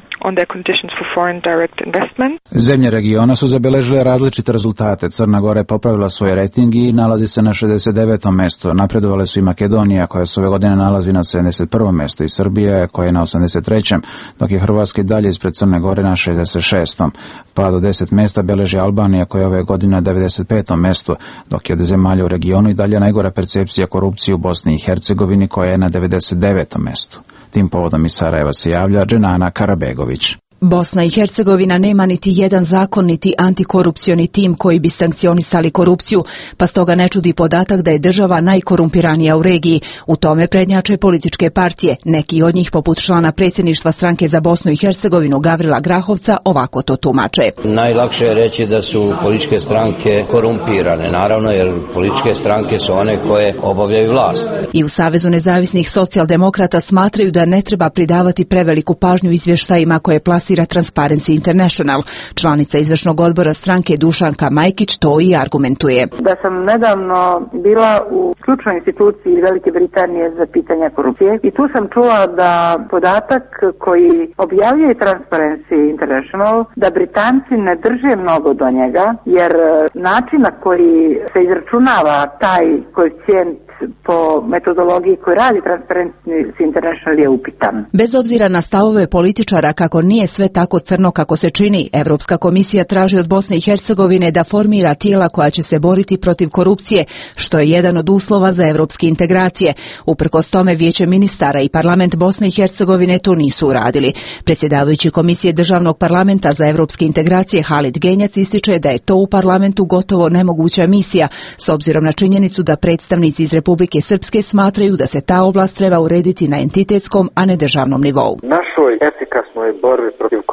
Zemlje regiona su zabeležile različite rezultate. Crna Gora je popravila svoj rejting i nalazi se na 69. mjestu. Napredovale su i Makedonija, koja se ove godine nalazi na 71. mjestu, i Srbija, koja je na 83. dok je Hrvatska i dalje ispred Crne Gore na 66. Pad od 10 mjesta beleži Albanija, koja je ove godine na 95. mjestu, dok je od zemalja u regionu i dalje najgora percepcija korupcije u Bosni i Hercegovini, koja je na 99. mjestu. Tim povodom iz Sarajeva se javlja Dženana Karabegović. Bosna i Hercegovina nema niti jedan zakon niti antikorupcioni tim koji bi sankcionisali korupciju, pa stoga ne čudi podatak da je država najkorumpiranija u regiji. U tome prednjače političke partije. Neki od njih, poput člana predsjedništva stranke za Bosnu i Hercegovinu Gavrila Grahovca, ovako to tumače. Najlakše je reći da su političke stranke korumpirane, naravno, jer političke stranke su one koje obavljaju vlast. I u Savezu nezavisnih socijaldemokrata smatraju da ne treba pridavati preveliku pažnju izvještajima koje plasira Transparency International. Članica izvršnog odbora stranke Dušanka Majkić to i argumentuje. Da sam nedavno bila u ključnoj instituciji Velike Britanije za pitanja korupcije i tu sam čula da podatak koji objavljuje Transparency International da Britanci ne drže mnogo do njega, jer način na koji se izračunava taj koeficijent po metodologiji koju radi Transparency International je upitan. Bez obzira na stavove političara kako nije sve tako crno kako se čini, Evropska komisija traži od Bosne i Hercegovine da formira tijela koja će se boriti protiv korupcije, što je jedan od uslova za evropske integracije. Uprkos tome, Vijeće ministara i parlament Bosne i Hercegovine to nisu uradili. Predsjedavajući Komisije Državnog parlamenta za evropske integracije Halid Genjac ističe da je to u parlamentu gotovo nemoguća misija, s obzirom na činjenicu da predstavnici iz Republike Srpske smatraju da se ta oblast treba urediti na entitetskom, a ne državnom nivou. Našoj efikasnoj borbi protiv korupcije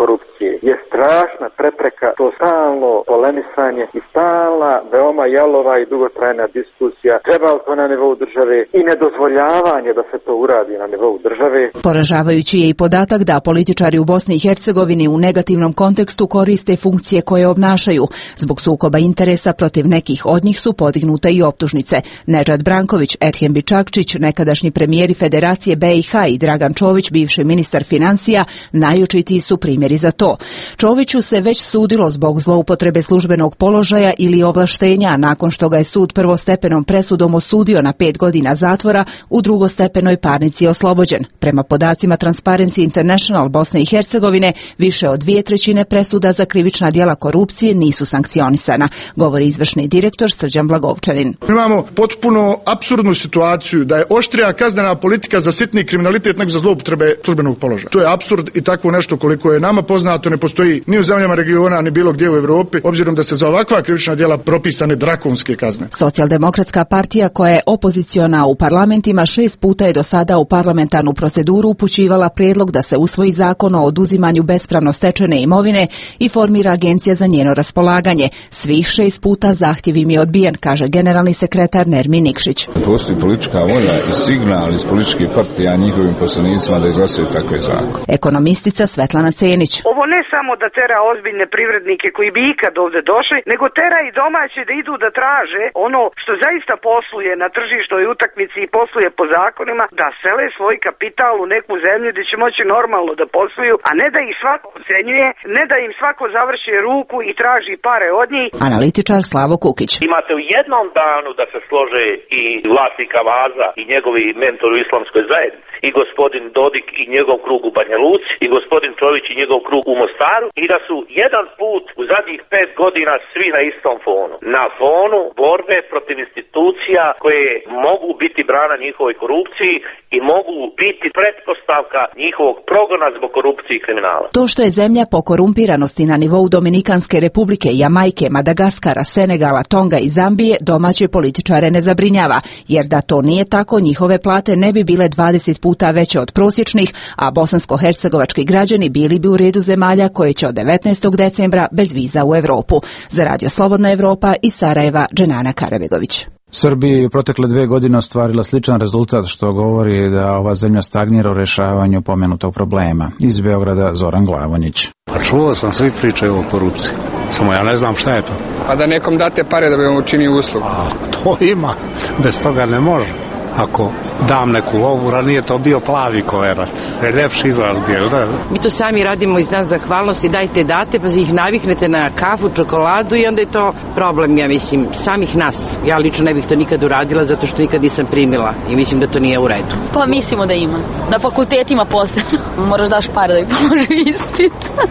korupcije je strašna prepreka, to stalno polemisanje i stalna, veoma jalova i dugotrajna diskusija. Treba li to na nivou države i nedozvoljavanje da se to uradi na nivou države. Poražavajući je i podatak da političari u Bosni i Hercegovini u negativnom kontekstu koriste funkcije koje obnašaju. Zbog sukoba interesa protiv nekih od njih su podignute i optužnice. Nedžad Branković, Edhem Bičakčić, nekadašnji premijeri Federacije BiH i Dragan Čović, bivši ministar financija, najočitiji su primjeri za to. Čoviću se već sudilo zbog zloupotrebe službenog položaja ili ovlaštenja nakon što ga je sud prvostepenom presudom osudio na 5 godina zatvora, u drugostepenoj parnici oslobođen. Prema podacima Transparency International Bosne i Hercegovine, više od 2/3 presuda za krivična djela korupcije nisu sankcionisana, govori izvršni direktor Srđan Blagovčanin. Imamo potpuno apsurdnu situaciju da je oštrija kaznena politika za sitni kriminalitet nego za zloupotrebe službenog položaja. To je apsurd i tako nešto, koliko je nama poznato, ne postoji ni u zemljama regiona ni bilo gdje u Europi, obzirom da se za ovakva krivična djela propisane drakonske kazne. Socijaldemokratska partija, koja je opoziciona u parlamentima, 6 puta je do sada u parlamentarnu proceduru upućivala prijedlog da se usvoji zakon o oduzimanju bespravno stečene imovine i formira agencija za njeno raspolaganje. Svih 6 puta zahtjev im je odbijen, kaže generalni sekretar Nermin Nikšić. Postoji politička volja i signal iz političkih partija njihovim poslanicima da izglasaju takve zakone. Ekonomistica Svetlana Cenić. Ovo ne samo da tera ozbiljne privrednike koji bi ikad ovdje došli, nego tera i domaće da idu da traže ono što zaista posluje na tržišnoj utakmici i posluje po zakonima, da sele svoj kapital u neku zemlju gdje će moći normalno da posluju, a ne da ih svako ocenjuje, ne da im svako završi ruku i traži pare od njih. Analitičar Slavo Kukić. Imate u jednom danu da se slože i vlasnik Avaza i njegovi mentori u islamskoj zajednici, i gospodin Dodik i njegov krug u Banja Luci, i gospodin Čović i njegov krug u Mostaru, i da su jedan put u zadnjih 5 godina svi na istom fonu. Na fonu borbe protiv institucija koje mogu biti brana njihovoj korupciji i mogu biti pretpostavka njihovog progona zbog korupcije i kriminala. To što je zemlja po korumpiranosti na nivou Dominikanske republike, Jamajke, Madagaskara, Senegala, Tonga i Zambije domaće političare ne zabrinjava, jer da to nije tako, njihove plate ne bi bile 20 puta veće od prosječnih, a bosansko-hercegovački građani bili bi u redu zemalja koje će od 19. decembra bez viza u Europu. Za Radio Slobodna Evropa iz Sarajeva, Dženana Karabegović. Srbija je u protekle 2 godine ostvarila sličan rezultat, što govori da ova zemlja stagnira u rješavanju pomenutog problema. Iz Beograda Zoran Glavonjić. A čuo sam, svi pričaju o korupciji. Samo ja ne znam šta je to. A da nekom date pare da bi vam učinio uslugu. A to ima. Bez toga ne može. Ako dam neku lovu, ranije to bio plavi koverat. To je ljepši izraz bio, da? Mi to sami radimo iz nas zahvalnosti, dajte date, pa ih naviknete na kafu, čokoladu i onda je to problem, ja mislim, samih nas. Ja lično ne bih to nikad uradila zato što nikad nisam primila i mislim da to nije u redu. Pa mislimo da ima. Na fakultetima posebno. Moraš daš pare da bi položio ispit.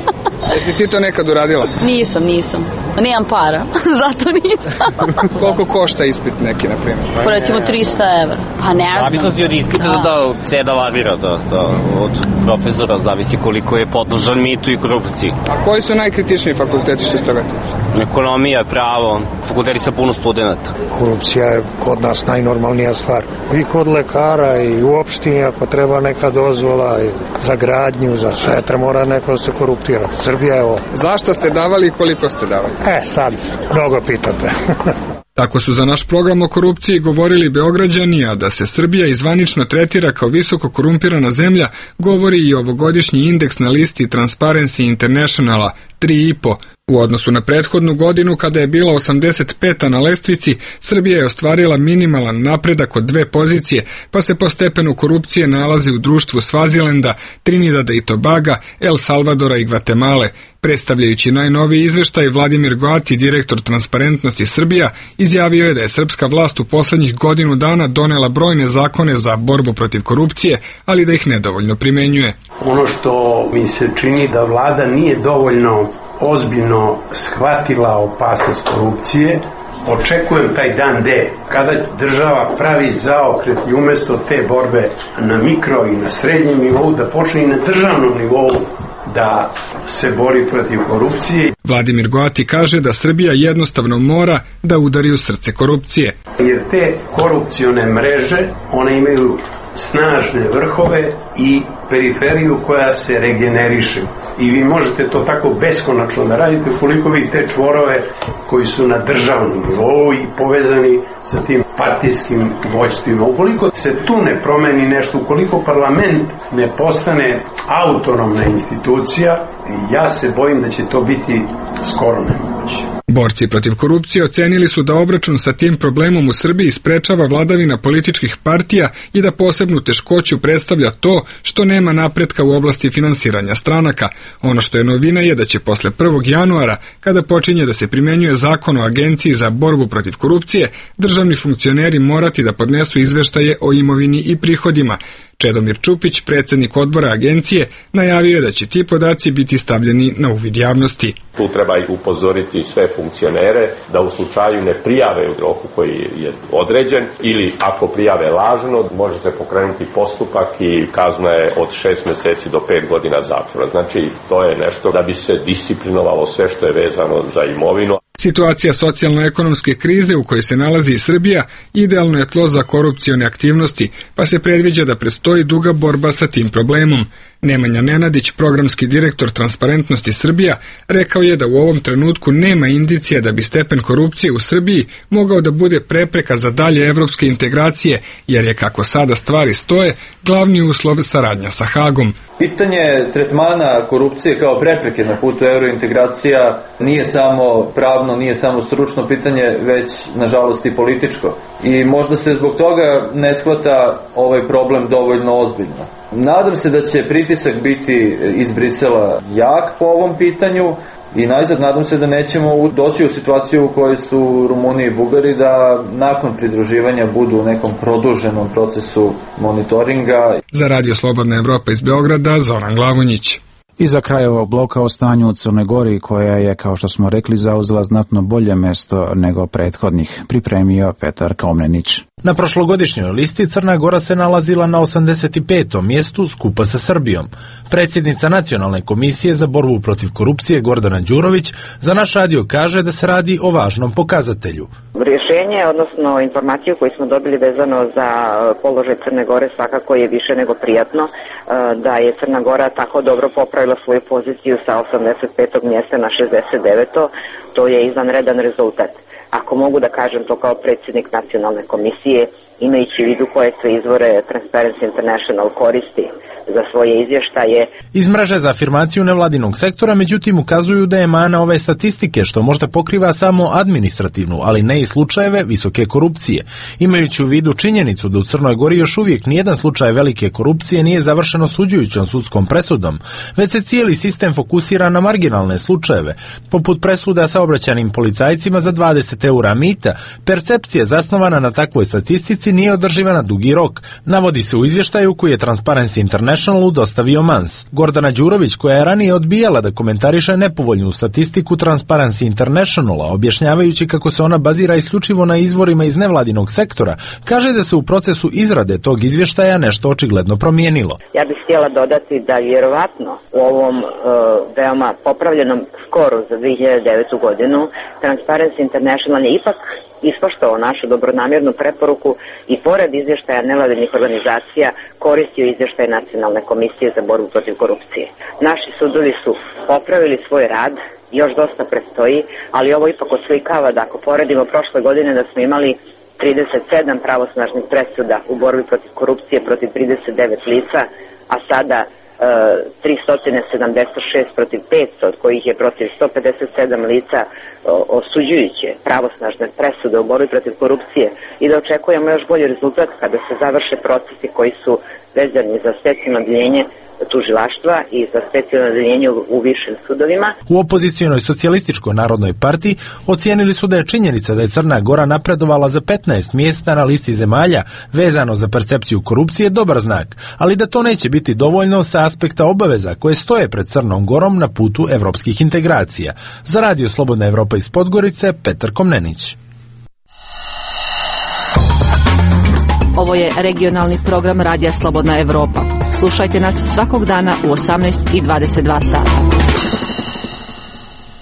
Jesi ti to nekad uradila? Nisam. Nemam para, zato nisam. Koliko košta ispit neki, na primjer? Pa recimo 300 evra. Pa ne znam. Zavisnosti od ispita da cena varira, da od profesora zavisi koliko je podložan mitu i korupciji. A koji su najkritičniji fakulteti što ste gledali? Ekonomija, pravo, fakulteti sa puno studenta. Korupcija je kod nas najnormalnija stvar. I kod lekara i u opštini ako treba neka dozvola za gradnju, za sve, mora neko se koruptira. Srbija je ovo. Zašto ste davali i koliko ste davali? Sad, mnogo pitate. Tako su za naš program o korupciji govorili Beograđani, a da se Srbija izvanično tretira kao visoko korumpirana zemlja, govori i ovogodišnji indeks na listi Transparency Internationala, 3,5. U odnosu na prethodnu godinu, kada je bila 85. na lestvici, Srbija je ostvarila minimalan napredak od 2 pozicije, pa se po stepenu korupcije nalazi u društvu Svazilenda, Trinidada i Tobaga, El Salvadora i Gvatemale. Predstavljajući najnoviji izveštaj, Vladimir Goati, direktor Transparentnosti Srbija, izjavio je da je srpska vlast u posljednjih godinu dana donela brojne zakone za borbu protiv korupcije, ali da ih nedovoljno primenjuje. Ono što mi se čini da vlada nije dovoljno ozbiljno shvatila opasnost korupcije, očekujem taj dan D, kada država pravi zaokret i umjesto te borbe na mikro i na srednjem nivou, da počne i na državnom nivou da se bori protiv korupcije. Vladimir Goati kaže da Srbija jednostavno mora da udari u srce korupcije. Jer te korupcione mreže, one imaju snažne vrhove i periferiju koja se regeneriše. i vi možete to tako beskonačno da radite ukoliko vi te čvorove koji su na državnom nivou i povezani sa tim partijskim vođstvima. Ukoliko se tu ne promeni nešto, ukoliko parlament ne postane autonomna institucija, ja se bojim da će to biti skoro nemoguće. Borci protiv korupcije ocenili su da obračun sa tim problemom u Srbiji sprečava vladavina političkih partija i da posebnu teškoću predstavlja to što nema napretka u oblasti finansiranja stranaka. Ono što je novina je da će posle 1. januara, kada počinje da se primenjuje zakon o Agenciji za borbu protiv korupcije, državni funkcioneri morati da podnesu izveštaje o imovini i prihodima. Čedomir Čupić, predsjednik odbora agencije, najavio je da će ti podaci biti stavljeni na uvid javnosti. Tu treba i upozoriti sve funkcionere da u slučaju ne prijave u roku koji je određen ili ako prijave lažno, može se pokrenuti postupak i kazna je od 6 mjeseci do 5 godina zatvora. Znači, to je nešto da bi se disciplinovalo sve što je vezano za imovinu. Situacija socijalno-ekonomske krize u kojoj se nalazi i Srbija idealno je tlo za korupcione aktivnosti, pa se predviđa da predstoji duga borba sa tim problemom. Nemanja Nenadić, programski direktor Transparentnosti Srbija, rekao je da u ovom trenutku nema indicija da bi stepen korupcije u Srbiji mogao da bude prepreka za dalje evropske integracije, jer je, kako sada stvari stoje, glavni uslov saradnja sa Hagom. Pitanje tretmana korupcije kao prepreke na putu eurointegracija nije samo pravno, nije samo stručno pitanje, već nažalost i političko. I možda se zbog toga ne shvata ovaj problem dovoljno ozbiljno. Nadam se da će pritisak biti iz Brisela jak po ovom pitanju i najzad nadam se da nećemo doći u situaciju u kojoj su Rumuni i Bugari da nakon pridruživanja budu u nekom produženom procesu monitoringa. Za Radio Slobodna Evropa iz Beograda, Zoran Glavonjić. I za kraj ovog bloka o stanju u Crnoj Gori, koja je, kao što smo rekli, zauzela znatno bolje mesto nego prethodnih, pripremio Petar Komnenić. Na prošlogodišnjoj listi Crna Gora se nalazila na 85. mjestu skupa sa Srbijom. Predsjednica Nacionalne komisije za borbu protiv korupcije Gordana Đurović za naš radio kaže da se radi o važnom pokazatelju. Rješenje, odnosno informaciju koju smo dobili vezano za položaj Crne Gore svakako je više nego prijatno, da je Crna Gora tako dobro popravila svoju poziciju sa 85. mjesta na 69. To je izvanredan rezultat. Ako mogu da kažem to kao predsjednik Nacionalne komisije, imajući u vidu koje su izvore Transparency International koristi za svoje izvještaje. Iz mreže za afirmaciju nevladinog sektora, međutim, ukazuju da je mana ove statistike, što možda pokriva samo administrativnu, ali ne i slučajeve visoke korupcije. Imajući u vidu činjenicu da u Crnoj Gori još uvijek nijedan slučaj velike korupcije nije završen osuđujućom sudskom presudom, već se cijeli sistem fokusira na marginalne slučajeve, poput presuda saobraćajnim policajcima za 20 eura mita, percepcija zasnovana na takvoj statistici nije održiva na dugi rok, navodi se u izvještaju koji je Transparency International dostavio Mans. Gordana Đurović, koja je ranije odbijala da komentariše nepovoljnu statistiku Transparency Internationala, objašnjavajući kako se ona bazira isključivo na izvorima iz nevladinog sektora, kaže da se u procesu izrade tog izvještaja nešto očigledno promijenilo. Ja bih htjela dodati da vjerovatno u ovom veoma popravljenom skoru za 2009. godinu Transparency International je ipak ispoštovao našu dobronamjernu preporuku i pored izvještaja nevladinih organizacija koristio izvještaj Nacionalne komisije za borbu protiv korupcije. Naši sudovi su popravili svoj rad, još dosta predstoji, ali ovo ipak oslikava da ako poredimo prošle godine da smo imali 37 pravosnažnih presuda u borbi protiv korupcije protiv 39 lica, a sada 376 protiv 500, od kojih je protiv 157 lica osuđujuće pravosnažne presude u borbi protiv korupcije i da očekujemo još bolji rezultat kada se završe procesi koji su vezani za specijalno odeljenje tužilaštva i za specijalno odeljenje u višim sudovima. U opozicijonoj socijalističkoj narodnoj partiji ocijenili su da je činjenica da je Crna Gora napredovala za 15 mjesta na listi zemalja vezano za percepciju korupcije dobar znak, ali da to neće biti dovoljno sa aspekta obaveza koje stoje pred Crnom Gorom na putu evropskih integracija. Za Radio Slobodna Evropa iz Podgorice, Petar Komnenić. Ovo je regionalni program Radija Slobodna Evropa. Slušajte nas svakog dana u 18:22 sata.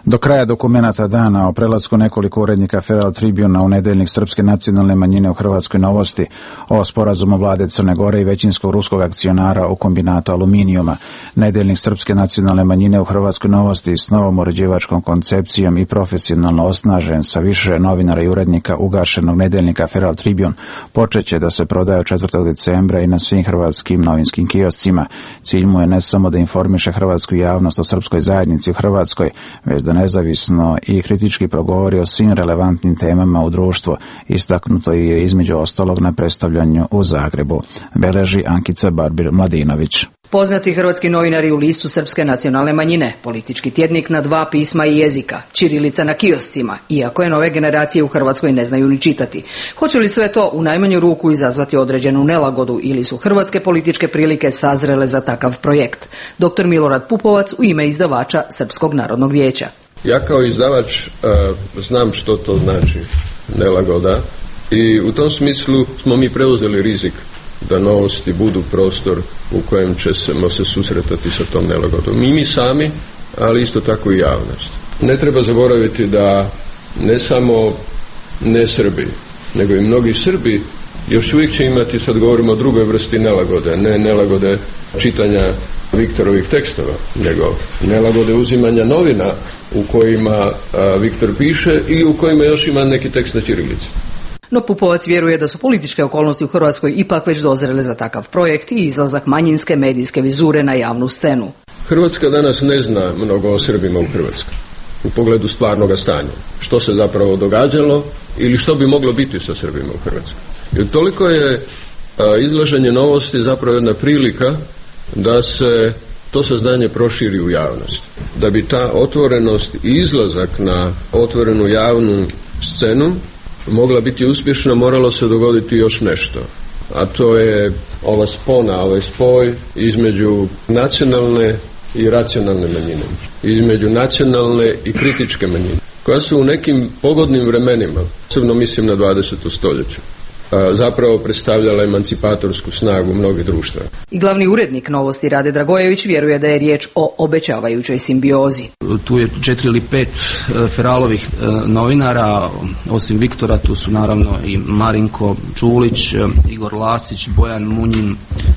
Do kraja dokumenata dana o prelasku nekoliko urednika Feral Tribuna u nedeljnik srpske nacionalne manjine u Hrvatskoj Novosti, o sporazumu vlade Crne Gore i većinskog ruskog akcionara u kombinatu aluminijuma, nedeljnik srpske nacionalne manjine u Hrvatskoj Novosti s novom uređivačkom koncepcijom i profesionalno osnažen sa više novinara i urednika ugašenog nedeljnika Feral Tribune počeće da se prodaje od 4. decembra i na svim hrvatskim novinskim kioscima. Cilj mu je ne samo da informiše hrvatsku javnost o srpskoj zajednici u Hrvatskoj, već da nezavisno i kritički progovori o svim relevantnim temama u društvu. Istaknuto je između ostalog na predstavljanju u Zagrebu, beleži Ankica Barbir-Mladinović. Poznati hrvatski novinari u listu srpske nacionalne manjine, politički tjednik na 2 pisma i jezika, ćirilica na kioscima, iako je nove generacije u Hrvatskoj ne znaju ni čitati. Hoće li sve to u najmanju ruku izazvati određenu nelagodu ili su hrvatske političke prilike sazrele za takav projekt? Dr. Milorad Pupovac u ime izdavača Srpskog narodnog vijeća. Ja kao izdavač znam što to znači nelagoda i u tom smislu smo mi preuzeli rizik da novosti budu prostor u kojem ćemo se susretati sa tom nelagodom. I mi sami, ali isto tako i javnost. Ne treba zaboraviti da ne samo ne Srbi, nego i mnogi Srbi još uvijek će imati, sad govorimo o drugoj vrsti nelagode, ne nelagode čitanja Viktorovih tekstova, nego nelagode uzimanja novina u kojima Viktor piše i u kojima još ima neki tekst na ćirilici. No Pupovac vjeruje da su političke okolnosti u Hrvatskoj ipak već dozrele za takav projekt i izlazak manjinske medijske vizure na javnu scenu. Hrvatska danas ne zna mnogo o Srbima u Hrvatskoj u pogledu stvarnoga stanja. Što se zapravo događalo ili što bi moglo biti sa Srbima u Hrvatskoj. Jer toliko je izlaženje novosti zapravo jedna prilika da se to saznanje proširi u javnost. Da bi ta otvorenost i izlazak na otvorenu javnu scenu mogla biti uspješna, moralo se dogoditi još nešto. A to je ova spona, ovaj spoj između nacionalne i racionalne manjine. Između nacionalne i kritičke manjine. Koja su u nekim pogodnim vremenima, posebno mislim na 20. stoljeću, zapravo predstavljala emancipatorsku snagu mnogih društva. I glavni urednik Novosti Rade Dragojević vjeruje da je riječ o obećavajućoj simbiozi. Tu je 4 ili 5 Feralovih novinara, osim Viktora tu su naravno i Marinko Čulić, Igor Lasić, Bojan Munjin,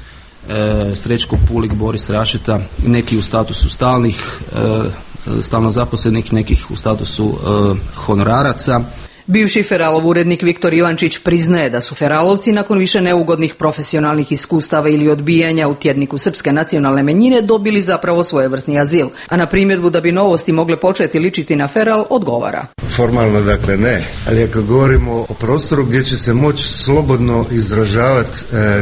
Srećko Pulik, Boris Rašeta, neki u statusu stalno zaposlenih, nekih u statusu honoraraca. Bivši Feralov urednik Viktor Ivančić priznaje da su Feralovci nakon više neugodnih profesionalnih iskustava ili odbijanja u tjedniku srpske nacionalne manjine dobili zapravo svojevrsni azil. A na primjedbu da bi novosti mogle početi ličiti na Feral odgovara. Formalno dakle ne, ali ako govorimo o prostoru gdje će se moći slobodno izražavati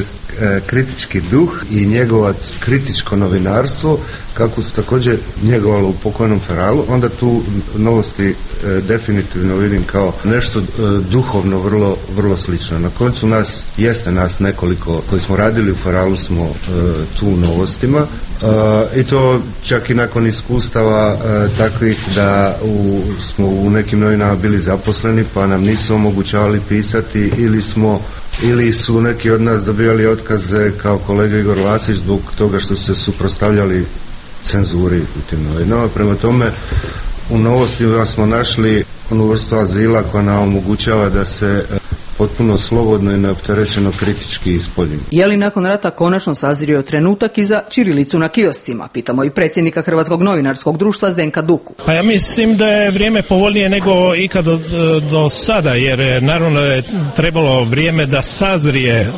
kritički duh i njegovati kritičko novinarstvo, kako se također njegovalo u pokojnom Feralu, onda tu novosti definitivno vidim kao nešto duhovno vrlo slično. Na koncu nas nekoliko koji smo radili u Feralu smo tu u novostima i to čak i nakon iskustava takvih da smo u nekim novinama bili zaposleni pa nam nisu omogućavali pisati ili su neki od nas dobivali otkaze kao kolega Igor Lasić zbog toga što su se suprotstavljali cenzuri u tim novinama. Prema tome u novostima smo našli onu vrstu azila koja nam omogućava da se potpuno slobodno i neopterećeno kritički ispoljimo. Je li nakon rata konačno sazrio trenutak i za ćirilicu na kioscima? Pitamo i predsjednika Hrvatskog novinarskog društva Zdenka Duku. Pa ja mislim da je vrijeme povoljnije nego ikad do sada, jer naravno je trebalo vrijeme da sazrije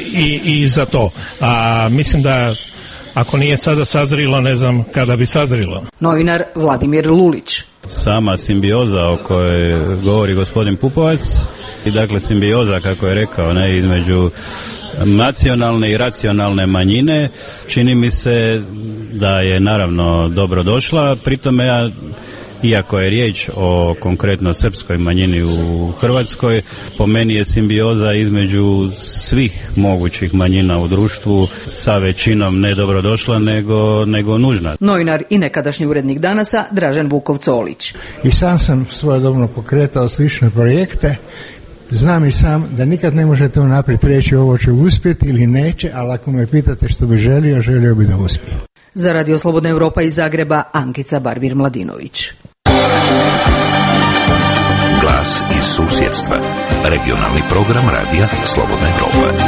i za to. A mislim da ako nije sada sazrilo, ne znam kada bi sazrilo. Novinar Vladimir Lulić. Sama simbioza o kojoj govori gospodin Pupovac i dakle simbioza, kako je rekao, između nacionalne i racionalne manjine, čini mi se da je naravno dobro došla. Pri tome ja, iako je riječ o konkretno srpskoj manjini u Hrvatskoj, po meni je simbioza između svih mogućih manjina u društvu sa većinom ne dobrodošla nego nužna. Novinar i nekadašnji urednik Danasa Dražen Vukov-Colić. I sam svojedobno pokretao slične projekte. Znam i sam da nikad ne možete unaprijed reći ovo će uspjeti ili neće, ali ako me pitate što bi želio bi da uspije. Za Radio Slobodna Europa iz Zagreba, Ankica Barbir-Mladinović. glas iz susjedstva. Regionalni program radija Slobodna Evropa.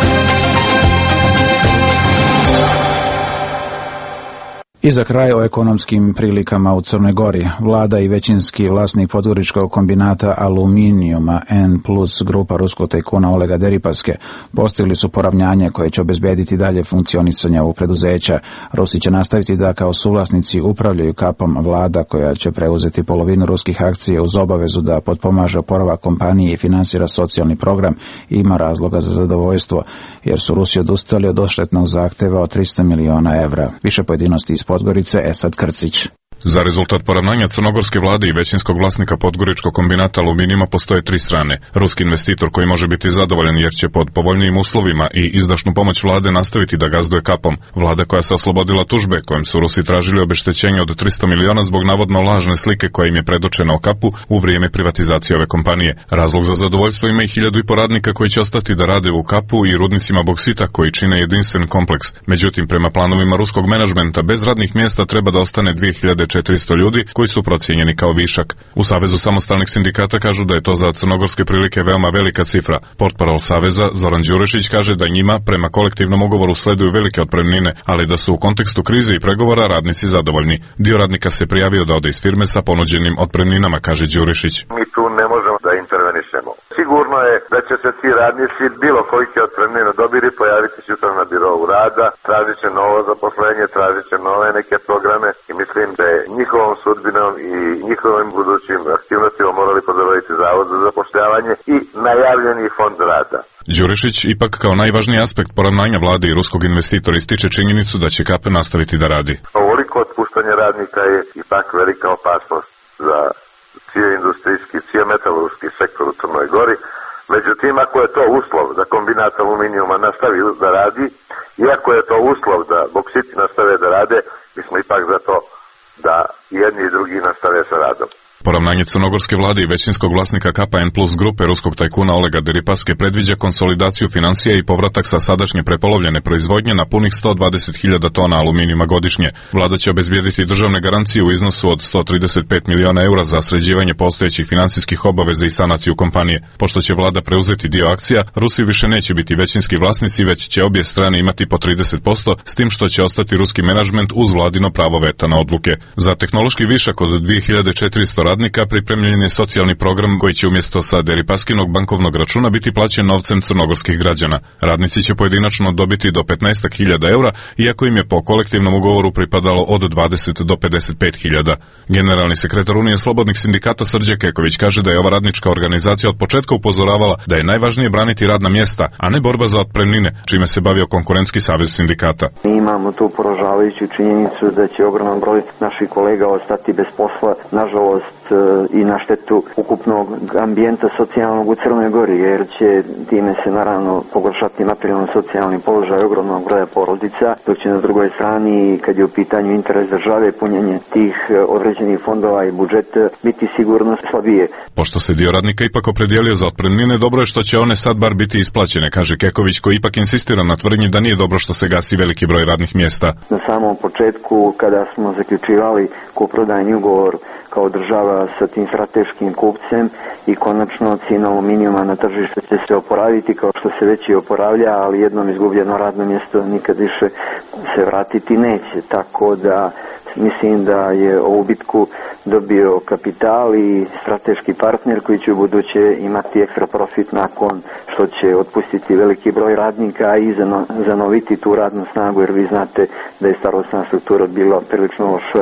I za kraj o ekonomskim prilikama u Crnoj Gori. Vlada i većinski vlasnik podgoričkog kombinata aluminijuma N plus grupa ruskog tajkuna Olega Deripaske postigli su poravnjanje koje će obezbediti dalje funkcionisanje ovog preduzeća. Rusi će nastaviti da kao suvlasnici upravljaju Kapom. Vlada koja će preuzeti polovinu ruskih akcija uz obavezu da potpomaže oporavak kompanije i finansira socijalni program ima razloga za zadovoljstvo, jer su Rusi odustali od odštetnog zahteva od 300 miliona evra. Više pojedinosti iz Podgorice, Esad Krcić. Za rezultat poravnanja crnogorske vlade i većinskog vlasnika podgoričkog kombinata aluminijuma postoje tri strane. Ruski investitor koji može biti zadovoljan jer će pod povoljnijim uslovima i izdašnu pomoć vlade nastaviti da gazduje Kapom. Vlada koja se oslobodila tužbe kojim su Rusi tražili obeštećenje od 300 miliona zbog navodno lažne slike koja im je predočena o Kapu u vrijeme privatizacije ove kompanije. Razlog za zadovoljstvo ima i 1500 radnika koji će ostati da rade u Kapu i rudnicima boksita koji čine jedinstven kompleks. Međutim, prema planovima ruskog menadžmenta bez radnih mjesta treba da ostane 2400 ljudi koji su procijenjeni kao višak. U Savezu samostalnih sindikata kažu da je to za crnogorske prilike veoma velika cifra. Portparol Saveza Zoran Đurišić kaže da njima prema kolektivnom ugovoru sleduju velike otpremnine, ali da su u kontekstu krize i pregovora radnici zadovoljni. Dio radnika se prijavio da ode iz firme sa ponuđenim otpremninama, kaže Đurišić. Mi tu ne možemo da intervenišemo. Sigurno je da će se ti radnici bilo kolike otpremnine dobili pojaviti sutra na birovu rada, tražit će novo zaposlenje, tražit će nove neke programe i mislim da je njihovom sudbinom i njihovim budućim aktivnostima morali pozabaviti Zavod za zapošljavanje i najavljeni fond rada. Đurišić ipak kao najvažniji aspekt poravnanja vlade i ruskog investitora ističe činjenicu da će Kape nastaviti da radi. Ovoliko otpuštanje radnika je ipak velika opasnost za cijeli industrijski, cijeli metalurški sektor u Crnoj Gori. Međutim, ako je to uslov da kombinat aluminijuma nastavi da radi, iako je to uslov da boksiti nastave da rade, mi smo ipak za to da jedni i drugi nastave sa radom. Poravnanje crnogorske vlade i većinskog vlasnika Kapa N plus grupe ruskog tajkuna Olega Deripaske predviđa konsolidaciju financija i povratak sa sadašnje prepolovljene proizvodnje na punih 120.000 tona aluminijuma godišnje. Vlada će obezbijediti državne garancije u iznosu od 135 miliona eura za sređivanje postojećih financijskih obaveza i sanaciju kompanije. Pošto će vlada preuzeti dio akcija, Rusi više neće biti većinski vlasnici, već će obje strane imati po 30%, s tim što će ostati ruski menadžment uz vladino pravo veta na odluke. Za tehnološki višak od 2400 radnika pripremljen je socijalni program koji će umjesto sa Deripaskinog bankovnog računa biti plaćen novcem crnogorskih građana. Radnici će pojedinačno dobiti do 15.000 eura, iako im je po kolektivnom ugovoru pripadalo od 20 do 55.000. Generalni sekretar Unije slobodnih sindikata Srđe Keković kaže da je ova radnička organizacija od početka upozoravala da je najvažnije braniti radna mjesta, a ne borba za otpremnine, čime se bavio konkurentski savez sindikata. Imamo tu poražavajuću činjenicu da će ogroman broj naših kolega ostati bez posla, nažalost i na štetu ukupnog ambijenta socijalnog u Crnoj Gori, jer će time se naravno pogoršati materijalno-socijalni položaj ogromnog broja porodica, dok će na drugoj strani, kad je u pitanju interes države, punjenje tih određenih fondova i budžeta biti sigurno slabije. Pošto se dio radnika ipak opredijelio za otpremnine, dobro je što će one sad bar biti isplaćene, kaže Keković, koji ipak insistira na tvrdnji da nije dobro što se gasi veliki broj radnih mjesta. Na samom početku, kada smo zaključivali kuprodajni ugovor kao država sa tim strateškim kupcem i konačno cijena aluminijuma na tržištu će se oporaviti kao što se već i oporavlja, ali jednom izgubljeno radno mjesto nikad više se vratiti neće, tako da mislim da je ovu bitku dobio kapital i strateški partner koji će u buduće imati ekstra profit nakon što će otpustiti veliki broj radnika i zanoviti tu radnu snagu, jer vi znate da je starosna struktura bila prilično loša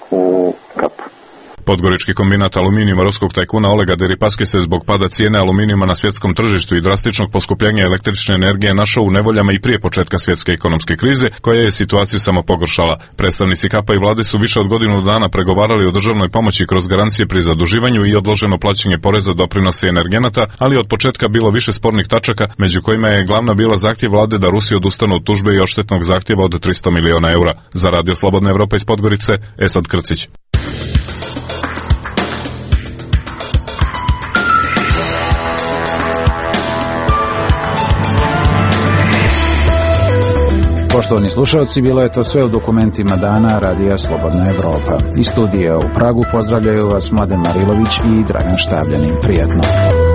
u Kapu. Podgorički kombinat aluminijuma ruskog tajkuna Olega Deripaske se zbog pada cijene aluminijuma na svjetskom tržištu i drastičnog poskupljenja električne energije našao u nevoljama i prije početka svjetske ekonomske krize, koja je situaciju samo pogoršala. Predstavnici Kapa i vlade su više od godinu dana pregovarali o državnoj pomoći kroz garancije pri zaduživanju i odloženo plaćanje poreza, doprinosa i energenata, ali od početka bilo više spornih tačaka, među kojima je glavna bila zahtjev vlade da Rusi odustanu od tužbe i odštetnog zahtjeva od 300 miliona eura. Za Radio Slobodna Evropa iz Podgorice, Esad Krcić. Poštovani slušalci, bilo je to sve u dokumentima dana Radija Slobodna Evropa. Iz studija u Pragu pozdravljaju vas Mladen Marilović i Dragan Štabljanin. Prijatno.